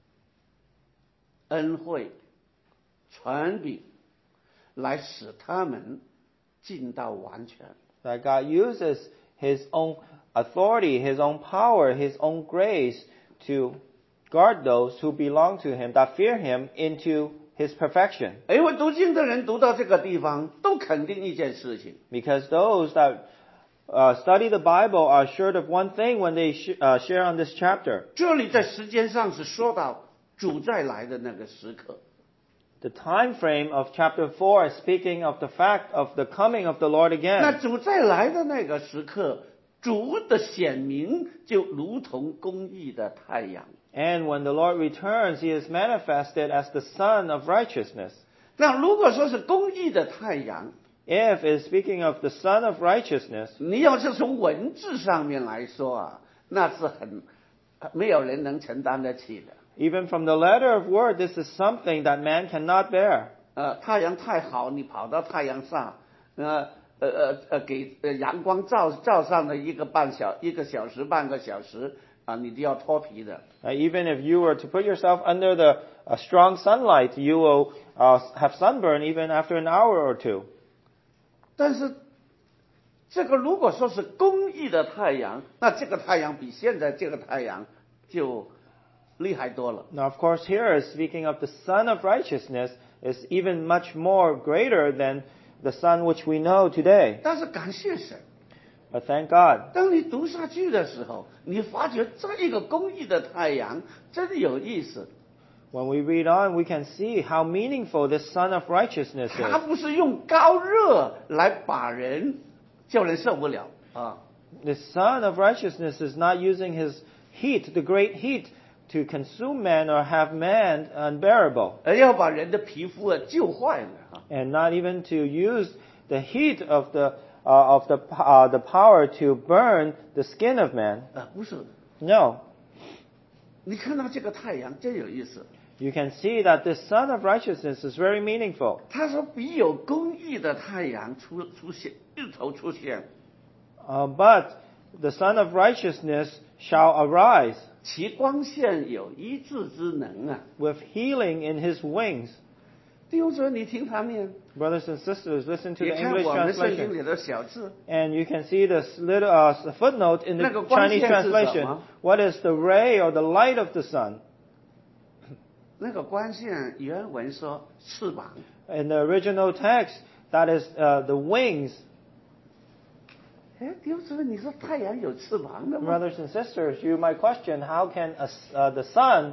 恩惠、权柄来使他们进到完全。 That God uses His own authority, His own power, His own grace to guard those who belong to Him, that fear Him, into His perfection. 因为读经的人读到这个地方，都肯定一件事情， Because those that study the Bible are assured of one thing when they share on this chapter. 这里在时间上是说到主再来的那个时刻。 The time frame of chapter 4 is speaking of the fact of the coming of the Lord 那 again. 主再来的那个时刻，主的显明就如同公义的太阳。 And when the Lord returns, He is manifested as the Sun of righteousness. 那如果说是公义的太阳， If it is speaking of the Sun of righteousness, 你要是从文字上面来说那是没有人能承担得起的。 even from the letter of word, this is something that man cannot bear. 太阳太好，你跑到太阳上，给阳光照上了一个小时、半个小时你就要脱皮的。 Even if you were to put yourself under the strong sunlight, you will have sunburn even after an hour or two. 但是，这个如果说是公义的太阳，那这个太阳比现在这个太阳就厉害多了。 Now, of course, here is speaking of the Sun of righteousness is even much more greater than the sun which we know today. 但是感谢神， But thank God, 当你读下去的时候，你发觉这一个公义的太阳真有意思。 when we read on, we can see how meaningful this Sun of righteousness 它 is. 不是用高热来把人叫人受不了啊， The Sun of righteousness is not using His heat, the great heat, to consume man or have man unbearable, 而要把人的皮肤救坏了啊。 and not even to use the heat of the power to burn the skin of man. 不是， No. 你看到这个太阳真有意思。 You can see that this Sun of righteousness is very meaningful. 他说必有公义的太阳出现，日头出现， But the Sun of righteousness shall arise 其光线有医治之能啊。 with healing in His wings. 弟兄姊妹，你听他念， Brothers and sisters, listen to 你 the 看 English 我们圣经 translation. 里的小字， And you can see this little footnote in the 那个光线 Chinese 是什么？ translation. What is the ray or the light of the sun? 那个光线原文说翅膀， In the original text, that is the wings. 弟兄姊妹，你说太阳有翅膀的吗？ Brothers and sisters, you might question how can the sun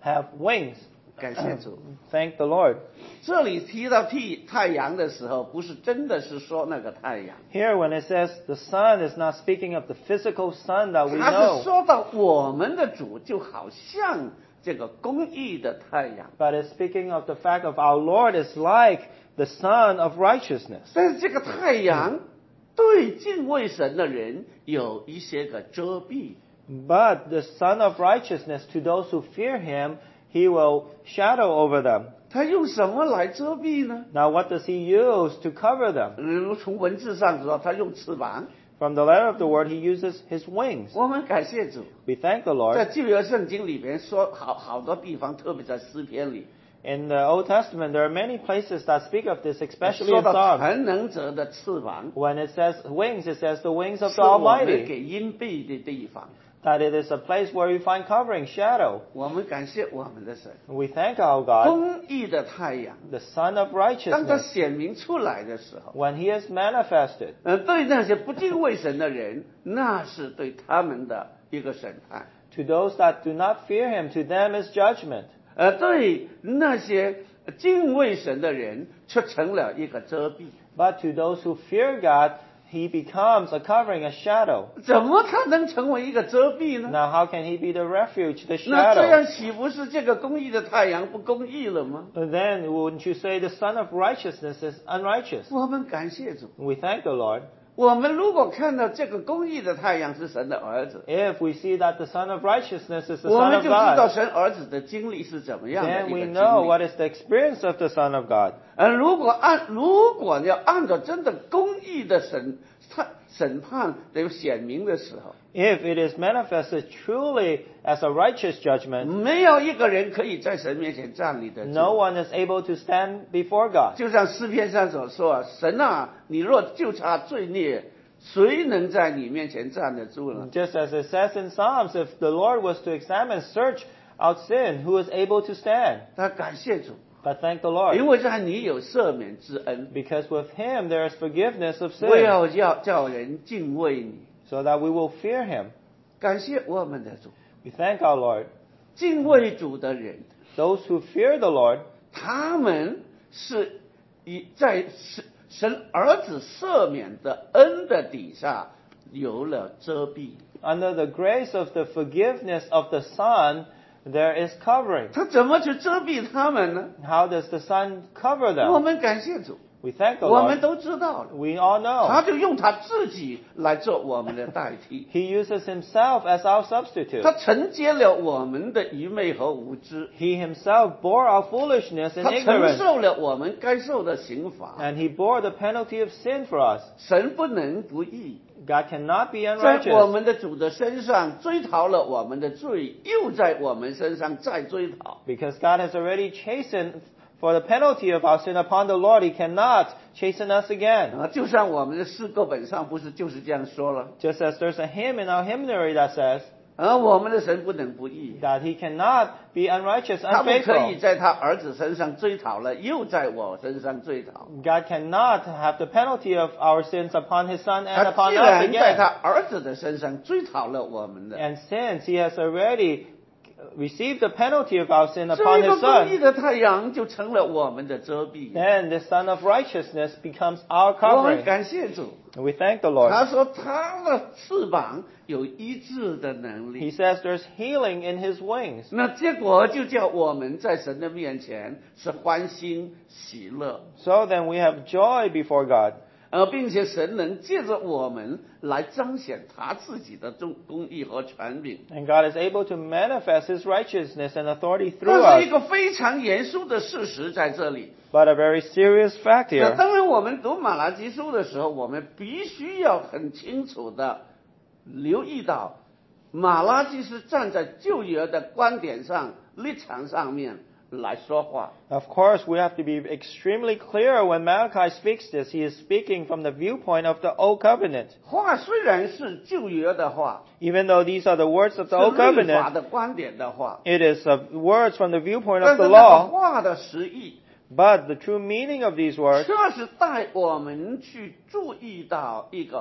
have wings. 感谢主。 Thank the Lord. 这里提到太阳的时候，不是真的是说那个太阳， Here, when it says the sun, is not speaking of the physical sun that we 它是 know, 说到我们的主就好像这个公义的太阳。 but it's speaking of the fact of our Lord is like the sun of righteousness. 但是这个太阳对敬畏神的人有一些个遮蔽。 But the sun of righteousness, to those who fear him, he will shadow over them. 他用什么来遮蔽呢？ Now, what does he use to cover them? 从文字上说，他用翅膀。 From the letter of the word, he uses his wings. 我们感谢主， We thank the 在 Lord. 旧约圣经里边说好多地方，特别在诗篇里 In the Old Testament, there are many places that speak of this, especially 说 in 到 Psalms. 全能者的翅膀， When it says wings, it says the wings of 是 the 我们 Almighty. 给荫蔽的地方。 That it is a place where you find covering, shadow. 我们感谢我们的神， We thank our God, 公义的太阳， the Son of 当他 righteousness. 显明出来的时候， When he is manifested, 对那些不敬畏神的人，那是对他们的一个审判； to those that do not fear him, to them is judgment. 对那些敬畏神的人，却成了一个遮蔽。 But to those who fear God, he becomes a covering, a shadow. 怎么他能成为一个遮蔽呢？ Now, how can he be the refuge, the 那这 shadow? 样岂不是这个公义的太阳不公义了吗？ Then, wouldn't you say the Son of righteousness is unrighteous? 我们感谢主。 We thank the Lord. 我们如果看到这个公义的太阳是神的儿子， If we see that the Son of righteousness is the 我 Son 们 of 就知道 God, 神儿子的经历是怎么样的 then 一 we 个经 know 历。 what is the experience of the Son of God. 如果要按照真的公义的审判得显明的时候， If it is manifested truly as a righteous judgment, 没有一个人可以在神面前站立得住。 no one is able to stand before God. 就像诗篇上所说啊，神啊，你若就察罪孽，谁能在你面前站得住呢？ Just as it says in Psalms, if the Lord was to examine, search out sin, who is able to stand? 他感谢主， But thank the 因 Lord, 为在你有赦免之恩， because with Him there is forgiveness of 我 sin, 要叫人敬畏你。 so that we will fear Him. 感谢我们的主， We thank our Lord. 敬畏主的人， Those who fear the Lord, 他们是在神儿子赦免的恩的底下有了遮蔽。 under the grace of the forgiveness of the Son, there is covering. 他怎么去遮蔽他们呢？ How does the Son cover 我 them? 们感谢主， We thank the 我们 Lord. 都知道了。 We all 他 know. 就用他自己来做我们的代替， He uses Himself as our 他 substitute. 承接了我们的愚昧和无知， He Himself bore our foolishness and 他承 ignorance, 受了我们该受的刑罚。 and He bore the penalty of sin for us. 神不能不义， God cannot be 在我 unrighteous, 们的主的身上追讨了我们的罪，又在我们身上再追讨。 because God has already chastened for the penalty of our sin upon the Lord. He cannot chasten us again. 就像我们的诗歌本上不是就是这样说了， Just as there's a hymn in our hymnary that says 我们的神不能不义， that He cannot be unrighteous, 他不可以 unfaithful. 在他儿子身上追讨了，又在我身上追讨。 God cannot have the penalty of our sins upon His Son and 他 upon 既 us 然在他 again. 儿子的身上追讨了我们的， And since He has already received the penalty of our sin 这 upon 一个 His 公义 Son, 的太阳就成了我们的遮蔽。 then the Son of righteousness becomes our 我们 covering. 感谢主， And we thank the Lord. 他说他的翅膀有医治的能 He 力。 says there's healing in His wings. 那结果就叫我们在神的面前是欢欣喜乐， So then we have joy before God. 并且神能借着我们来彰显他自己的公义和权柄。 And God is able to manifest His righteousness and authority through 这是一 us. 个非常严肃的事实在这里。 But a very serious fact 那 here. 当然，我们读马拉基书的时候，我们必须要很清楚的留意到，马拉基是站在旧约的观点上、立场上面来说话。 Of course, we have to be extremely clear when Malachi speaks this. He is speaking from the viewpoint of the Old Covenant. 话虽然是旧约的话， Even though these are the words of 是 the Old 律法 Covenant, 的观点的话， it is words from the viewpoint 但 of 是 the 那个 law. 话的实意， But the true meaning of these words 这是带我们去注意到一个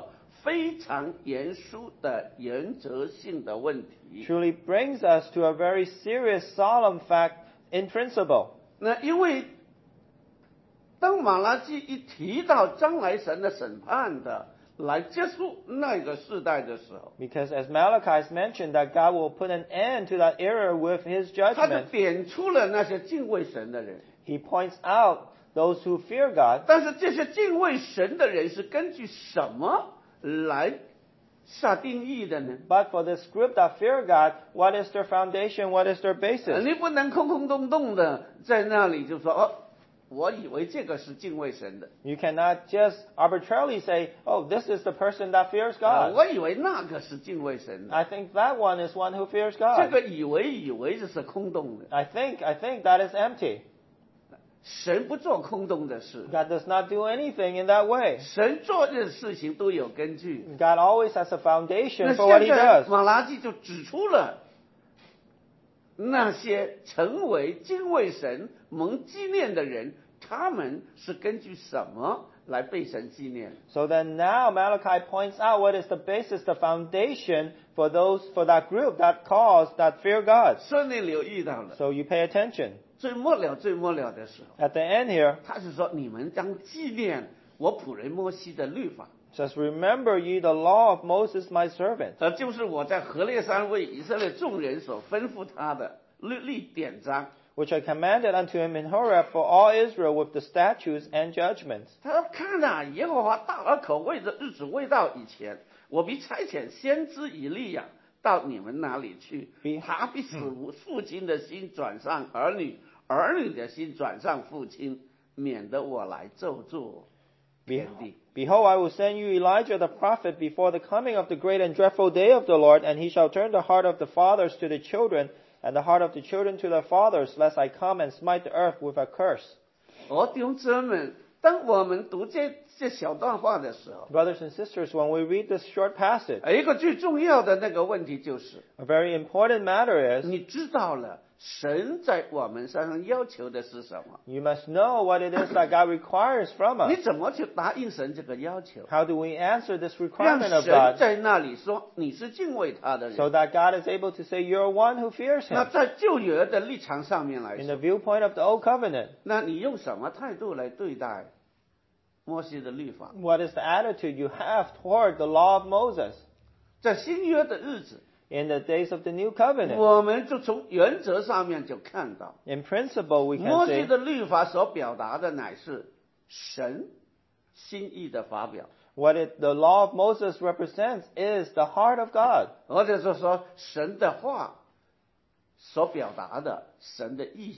非常严肃的原则性的问题。 truly brings us to a very serious, solemn fact in principle. 那因为当马拉基一提到将来神的审判的来结束那个世代的时候， Because as Malachi has mentioned that God will put an end to that era with His 他就 judgment, 点出了那些敬畏神的人。 He points out those who fear God. 但是这些敬畏神的人是根据什么来下定义的呢？ But for this group that fear God, what is their foundation? What is their basis? 你不能空空洞洞的在那里就说我以为这个是敬畏神的， You cannot just arbitrarily say, oh, this is the person that fears God. 我以为那个是敬畏神的。 I think that one is one who fears 这 God. 个以为这是空洞的。 I think that is empty. 神不做空洞的事， God does not do anything in that way. 神做的事情都有根据。 God always has a foundation 那 for what He 现在 does. 马拉基就指出了那些成为敬畏神蒙纪念的人，他们是根据什么来被神纪念？ So then now Malachi points out what is the basis, the foundation for that group, that fear God. 所以你留意到了， So you pay attention. 最末了的时候， At the end here, 他是说你们将纪念我仆人摩西的律法， it says, Remember ye the law of Moses my servant, 就是我在何烈山为以色列众人所吩咐他的律例典章。 which I commanded unto him in Horeb for all Israel with the statutes and judgments. 他说：“看呐，耶和华大而可畏的日子未到以前，我必差遣先知以利亚到你们那里去，他必使父亲的心转向儿女，儿女的心转向父亲，免得我来咒诅天地。” Behold, I will send you Elijah the prophet before the coming of the great and dreadful day of the Lord, and he shall turn the heart of the fathers to the children, and the heart of the children to their fathers, lest I come and smite the earth with a curse. 弟兄姊妹们，当我们读这小段话的时候， Brothers and sisters, when we read this short passage, 一个最重要的那个问题就是， a very important matter is, 你知道了神在我们身上要求的是什么？ you must know what it is that God requires from 你 us. 怎么去答应神这个要求？ How do we answer this 让 requirement of 神 God 在那里说你是敬畏他的 so 人。 that God is able to say, You're one who fears 那 him? 在旧约的立场上面来 In 说， the viewpoint of the Old Covenant, 那你用什么态度来对待摩西的律法？ what is the attitude you have toward the law of Moses? 在新约的日子， In the days of the New Covenant, 我们就从原则上面就看到， in principle, we 摩 can 西 say 的律法所表达的乃是神心意的发表， the law of Moses represents is the heart of God, 或者说神的话所表达的神的意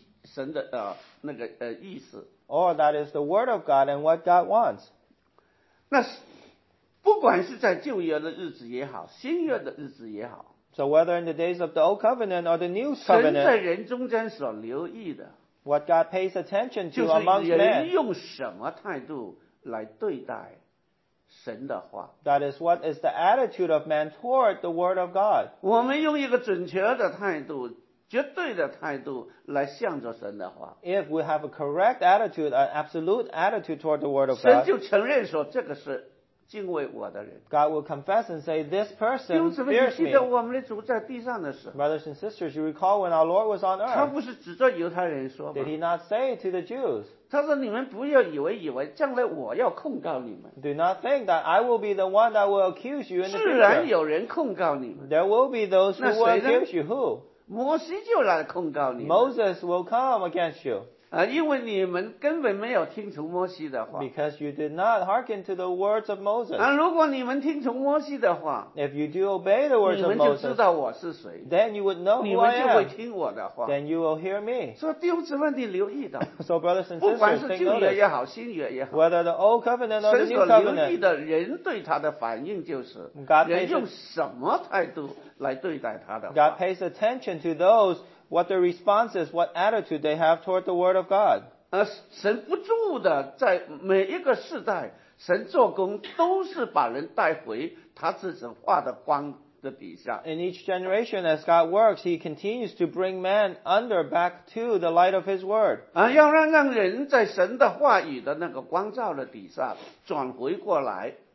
思。 or that is the word of God and what God wants. 那是不管是在旧约的日子也好，新约的日子也好， So whether in the days of the Old Covenant or the New 神在 Covenant, 人中间所留意的， what God pays attention 就 to 是 amongst 人 men, 用什么态度来对待神的话。 that is what is the attitude of man toward the word of God. 我们用一个准确的态度、绝对的态度来向着神的话， If we have a correct attitude, an absolute attitude toward the word of 神 God, 就承认说这个是敬畏我的人。 God will confess and say, This 弟兄 person 姊妹，你 fears 记得 me. 我们的主在地上的时候， Brothers and sisters, you recall when our Lord was on 他 earth, 不是指着犹太人说吗 did？he not say to the Jews, 他说：“你们不要以为将来我要控告你们。 Do not think that I will be the one that will accuse you in the 自然 future. 有人控告你们， There will be those who 那 will 谁呢？ accuse you. Who? 摩西就来控告你们。 Moses will come against you 因为你们根本没有听从摩西的话。 because you did not hearken to the words of Moses. 如果你们听从摩西的话， If you do obey the words 你 of 们就知 Moses, 道我是谁， then you would know 你 who 们 I 就会 am. 听我的话。 Then you will hear me. 所以弟兄姊妹，你留意到， So brothers and 不管 sisters, 是 take 旧约 notice. 也好，新约也好， Whether the Old Covenant or the 神 New 所留意 Covenant, 的人对他的反应就是， God 人 pays 用什么态度来对待他的 God 话。 pays attention to those, what their response is, what attitude they have toward the Word of God. 神不住的在每一个世代，神做工都是把人带回他自己画的光的底下。 In each generation, as God works, He continues to bring man back to the light of His Word. 要让人在神的话语的那个光照的底下转回过来，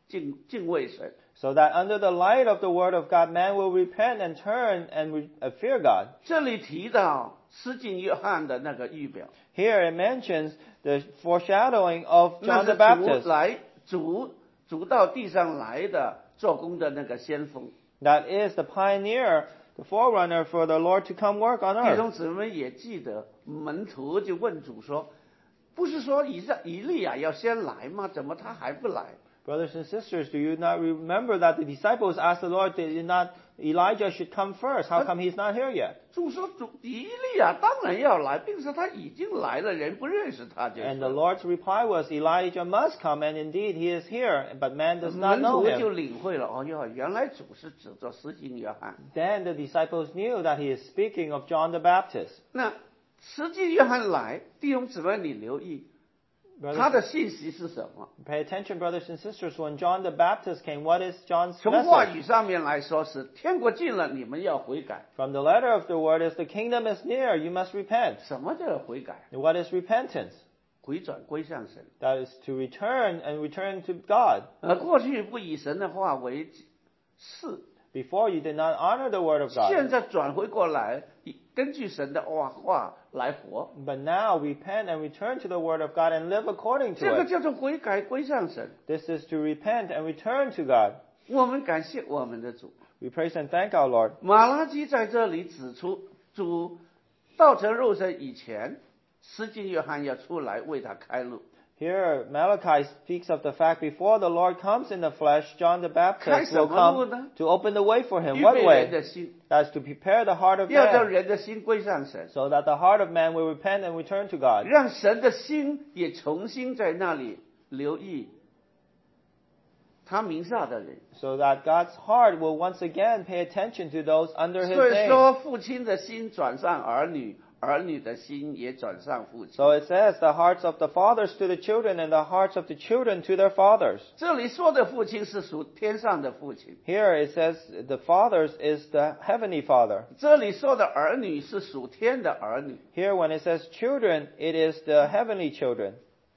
敬畏神。 So that under the light of the word of God, man will repent and turn and fear God. 这里提到施浸约翰的那个预表， Here it mentions the foreshadowing of 那 John 是 the Baptist. 主到地上来的做工的那个先锋。 That is the pioneer, the forerunner for the Lord to come work on 弟 earth. 兄姊妹也记得，门徒就问主说：“不是说以利亚要先来吗？怎么他还不来？” Brothers and sisters, do you not remember that the disciples asked the Lord, did not Elijah should come first? How come he's not here yet? 主说：“以利亚当然要来，并且他已经来了，人不认识他就 And the 是。” Lord's reply was, Elijah must come, and indeed he is here, but man does not 门 know 徒就 him. 领会了，哦哟，原来主是指着施浸约翰。 Then the disciples knew that he is speaking of John the Baptist. 那施浸约翰来，弟兄姊妹你留意，他 Brothers, 的信息是什么？ pay attention, brothers and sisters. When John the Baptist came, what is John's 从话 message? 语上面来说是天国近了，你们要悔改。 From the letter of the word is the kingdom is near, you must repent. 什么叫悔改？ And what is repentance? 回转归向神。 That is to return and return to God. 过去不以神的话为是， Before you did not honor the word of God. 现在转回过来，根据神的话来活。 But now repent and return to the word of God and live according 这 to 个 it. 叫做悔改归向神。 This is to repent and return to God. 我们感谢我们的主。 We praise and thank our Lord. 马拉基在这里指出，主道成肉身以前，施浸约翰要出来为他开路。 Here, Malachi speaks of the fact before the Lord comes in the flesh, John the 开 Baptist 什 will 么路呢？ come to open the way for him. 预 What 备人 way? 的心， That's to prepare the heart of 要叫 man, 人的心归向神， so that the heart of man will repent and return to God. 让神的心也重新在那里留意他名下的人。 So that God's heart will once again pay attention to those under his 所以 name. 说，父亲的心转向儿女，儿女的心也转向父亲。 So it says the hearts of the fathers to the children and the hearts of the children to their fathers. 这里说的父亲是属天上的父亲， Here it says the fathers is the heavenly father. 这里说的儿女是属天的儿女。 Here when it says children, it is the heavenly children.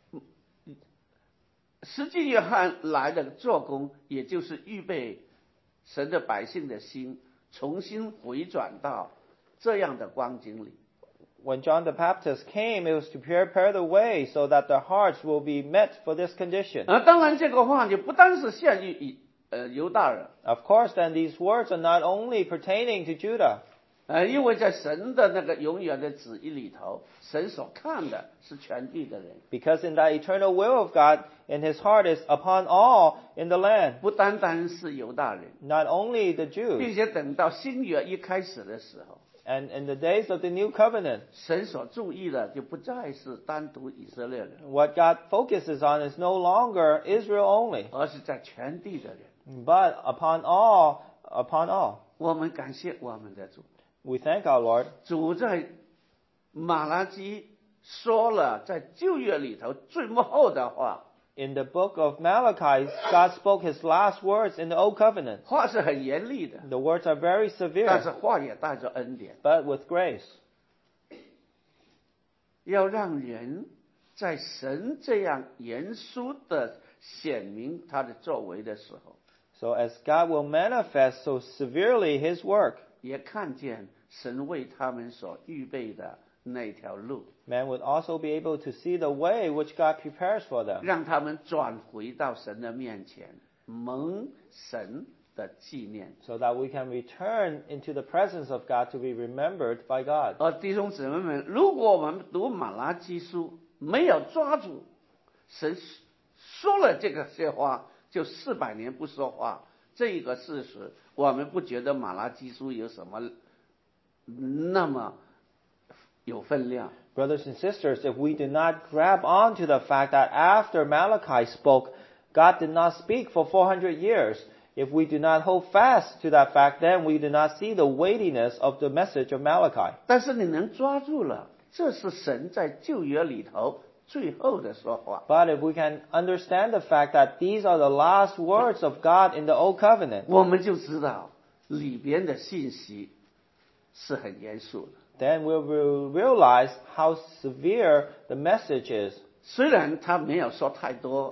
施浸约翰来的做工，也就是预备神的百姓的心，重新回转到这样的光景里。 When John the Baptist came, it was to prepare the way so that their hearts will be met for this condition. 当然，这个话就不单是限于犹大人， Of course, then these words are not only pertaining to Judah, 因为在神的那个永远的旨意里头，神所看的是全地的人， because in that eternal will of God, in his heart is upon all in the land, 不单单是犹大人， not only the 并 Jews. 且等到新约一开始的时候， And in the days of the new covenant, 神所注意的就不再是单独以色列人， what God focuses on is no longer Israel only, 而是在全地的人。 but upon all. 我们感谢我们的主。 We thank our Lord. 主在马拉基说了在旧约里头最幕后的话， In the book of Malachi, God spoke his last words in the Old Covenant. 话是很严厉的， The words are very 但是 severe, 话也带着恩典， but with grace. 要让人在神这样严肃的显明他的作为的时候， So as God will manifest so severely his work, 也看见神为他们所预备的那条路， man would also be able to see the way which God prepares for them, 让他们转回到神的面前，蒙神的纪念。 so that we can return into the presence of God to be remembered by God. 弟兄姊妹们，如果我们读马拉基书没有抓住神说了这个些话，就400年不说话，这一个事实，我们不觉得马拉基书有什么那么有分量。 Brothers and sisters, if we do not grab onto the fact that after Malachi spoke, God did not speak for 400 years, if we do not hold fast to that fact, then we do not see the weightiness of the message of Malachi. 但是你能抓住了，这是神在旧约里头最后的说话。 But if we can understand the fact that these are the last words of God in the Old Covenant, 我们就知道里边的信息是很严肃的。 then we will realize how severe the message is. 虽然他没有说太多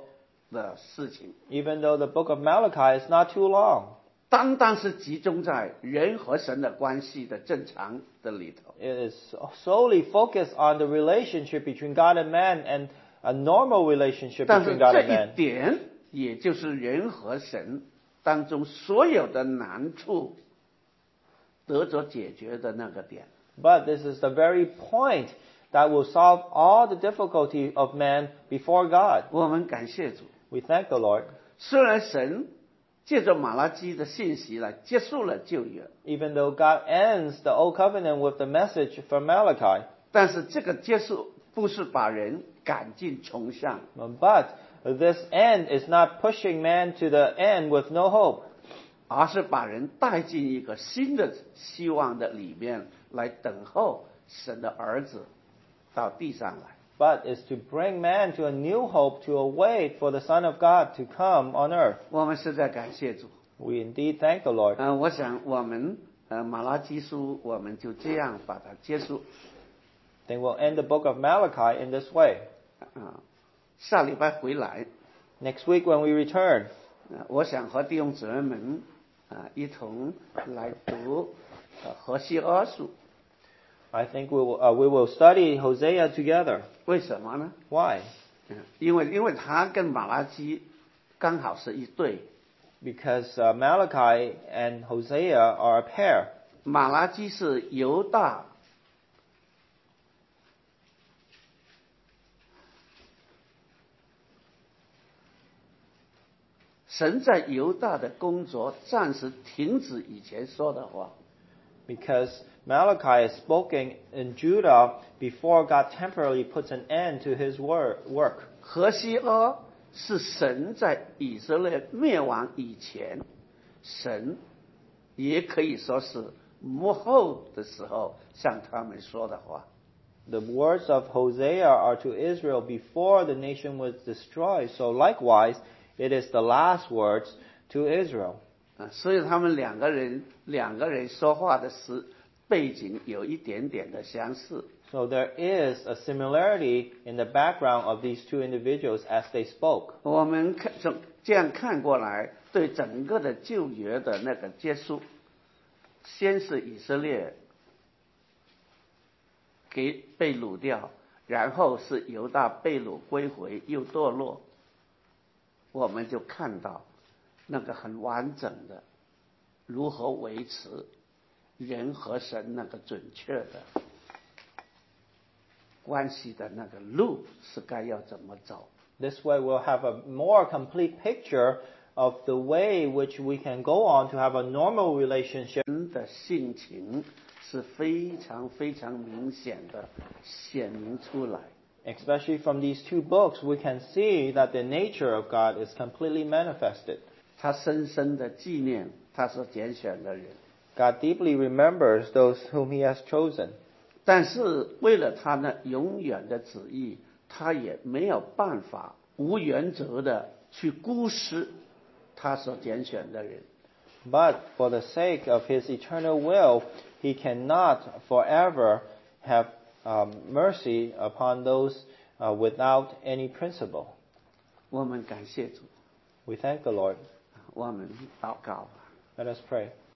的事情， even though the book of Malachi is not too long. 单单是集中在人和神的关系的正常的里头。 It is solely focused on the relationship between God and man and a normal relationship 但是 between God 这 and 一 man. 点，也就是人和神当中所有的难处得着解决的那个点。 But this is the very point that will solve all the difficulty of man before God. 我们感谢主， We thank the Lord. 虽然神借着马拉基的信息来结束了旧约， Even though God ends the old covenant with the message from Malachi, 但是这个结束不是把人赶进穷巷， but this end is not pushing man to the end with no hope, 而是把人带进一个新的希望的里面来等候神的儿子到地上来。 but is to bring man to a new hope, to await for the Son of God to come on earth. 我们实在感谢主。 We indeed thank the Lord. 我想我们马拉基书我们就这样把它结束。 Then we'll end the book of Malachi in this way. 下礼拜回来， Next week when we return, 我想和弟兄姊妹们一同来读何西阿书。 I think we will study Hosea together. 为什么呢？ Why? 因为他跟马拉基刚好是一对。 Because Malachi and Hosea are a pair. 马拉基是犹大神在犹大的工作暂时停止以前说的话。 Because Malachi is spoken in Judah before God temporarily puts an end to his work. 何西阿是神在以色列灭亡以前，神也可以说是幕后的时候向他们说的话。 The words of Hosea are to Israel before the nation was destroyed. So likewise, it is the last words to Israel. 所以他们两个人说话的背景有一点点的相似。 So there is a similarity in the background of these two individuals as they spoke. 我们这样看过来，对整个的旧约的那个结束，先是以色列被掳掉，然后是犹大被掳归回又堕落，我们就看到那个很完整的如何维持人和神那个准确的关系的那个路是该要怎么走。 This way we'll have a more complete picture of the way which we can go on to have a normal relationship. 人的性情是非常非常明显的显明出来。 Especially from these two books, we can see that the nature of God is completely manifested. 他深深的纪念他所拣选的人， God deeply remembers those whom He has chosen. 但是为了他那永远的旨意，他也没有办法无原则的去忽视他所拣选的人。 But for the sake of His eternal will, He cannot forever have mercy upon those without any principle. 我们感谢主， We thank the Lord. 我们祷告。 Let us pray.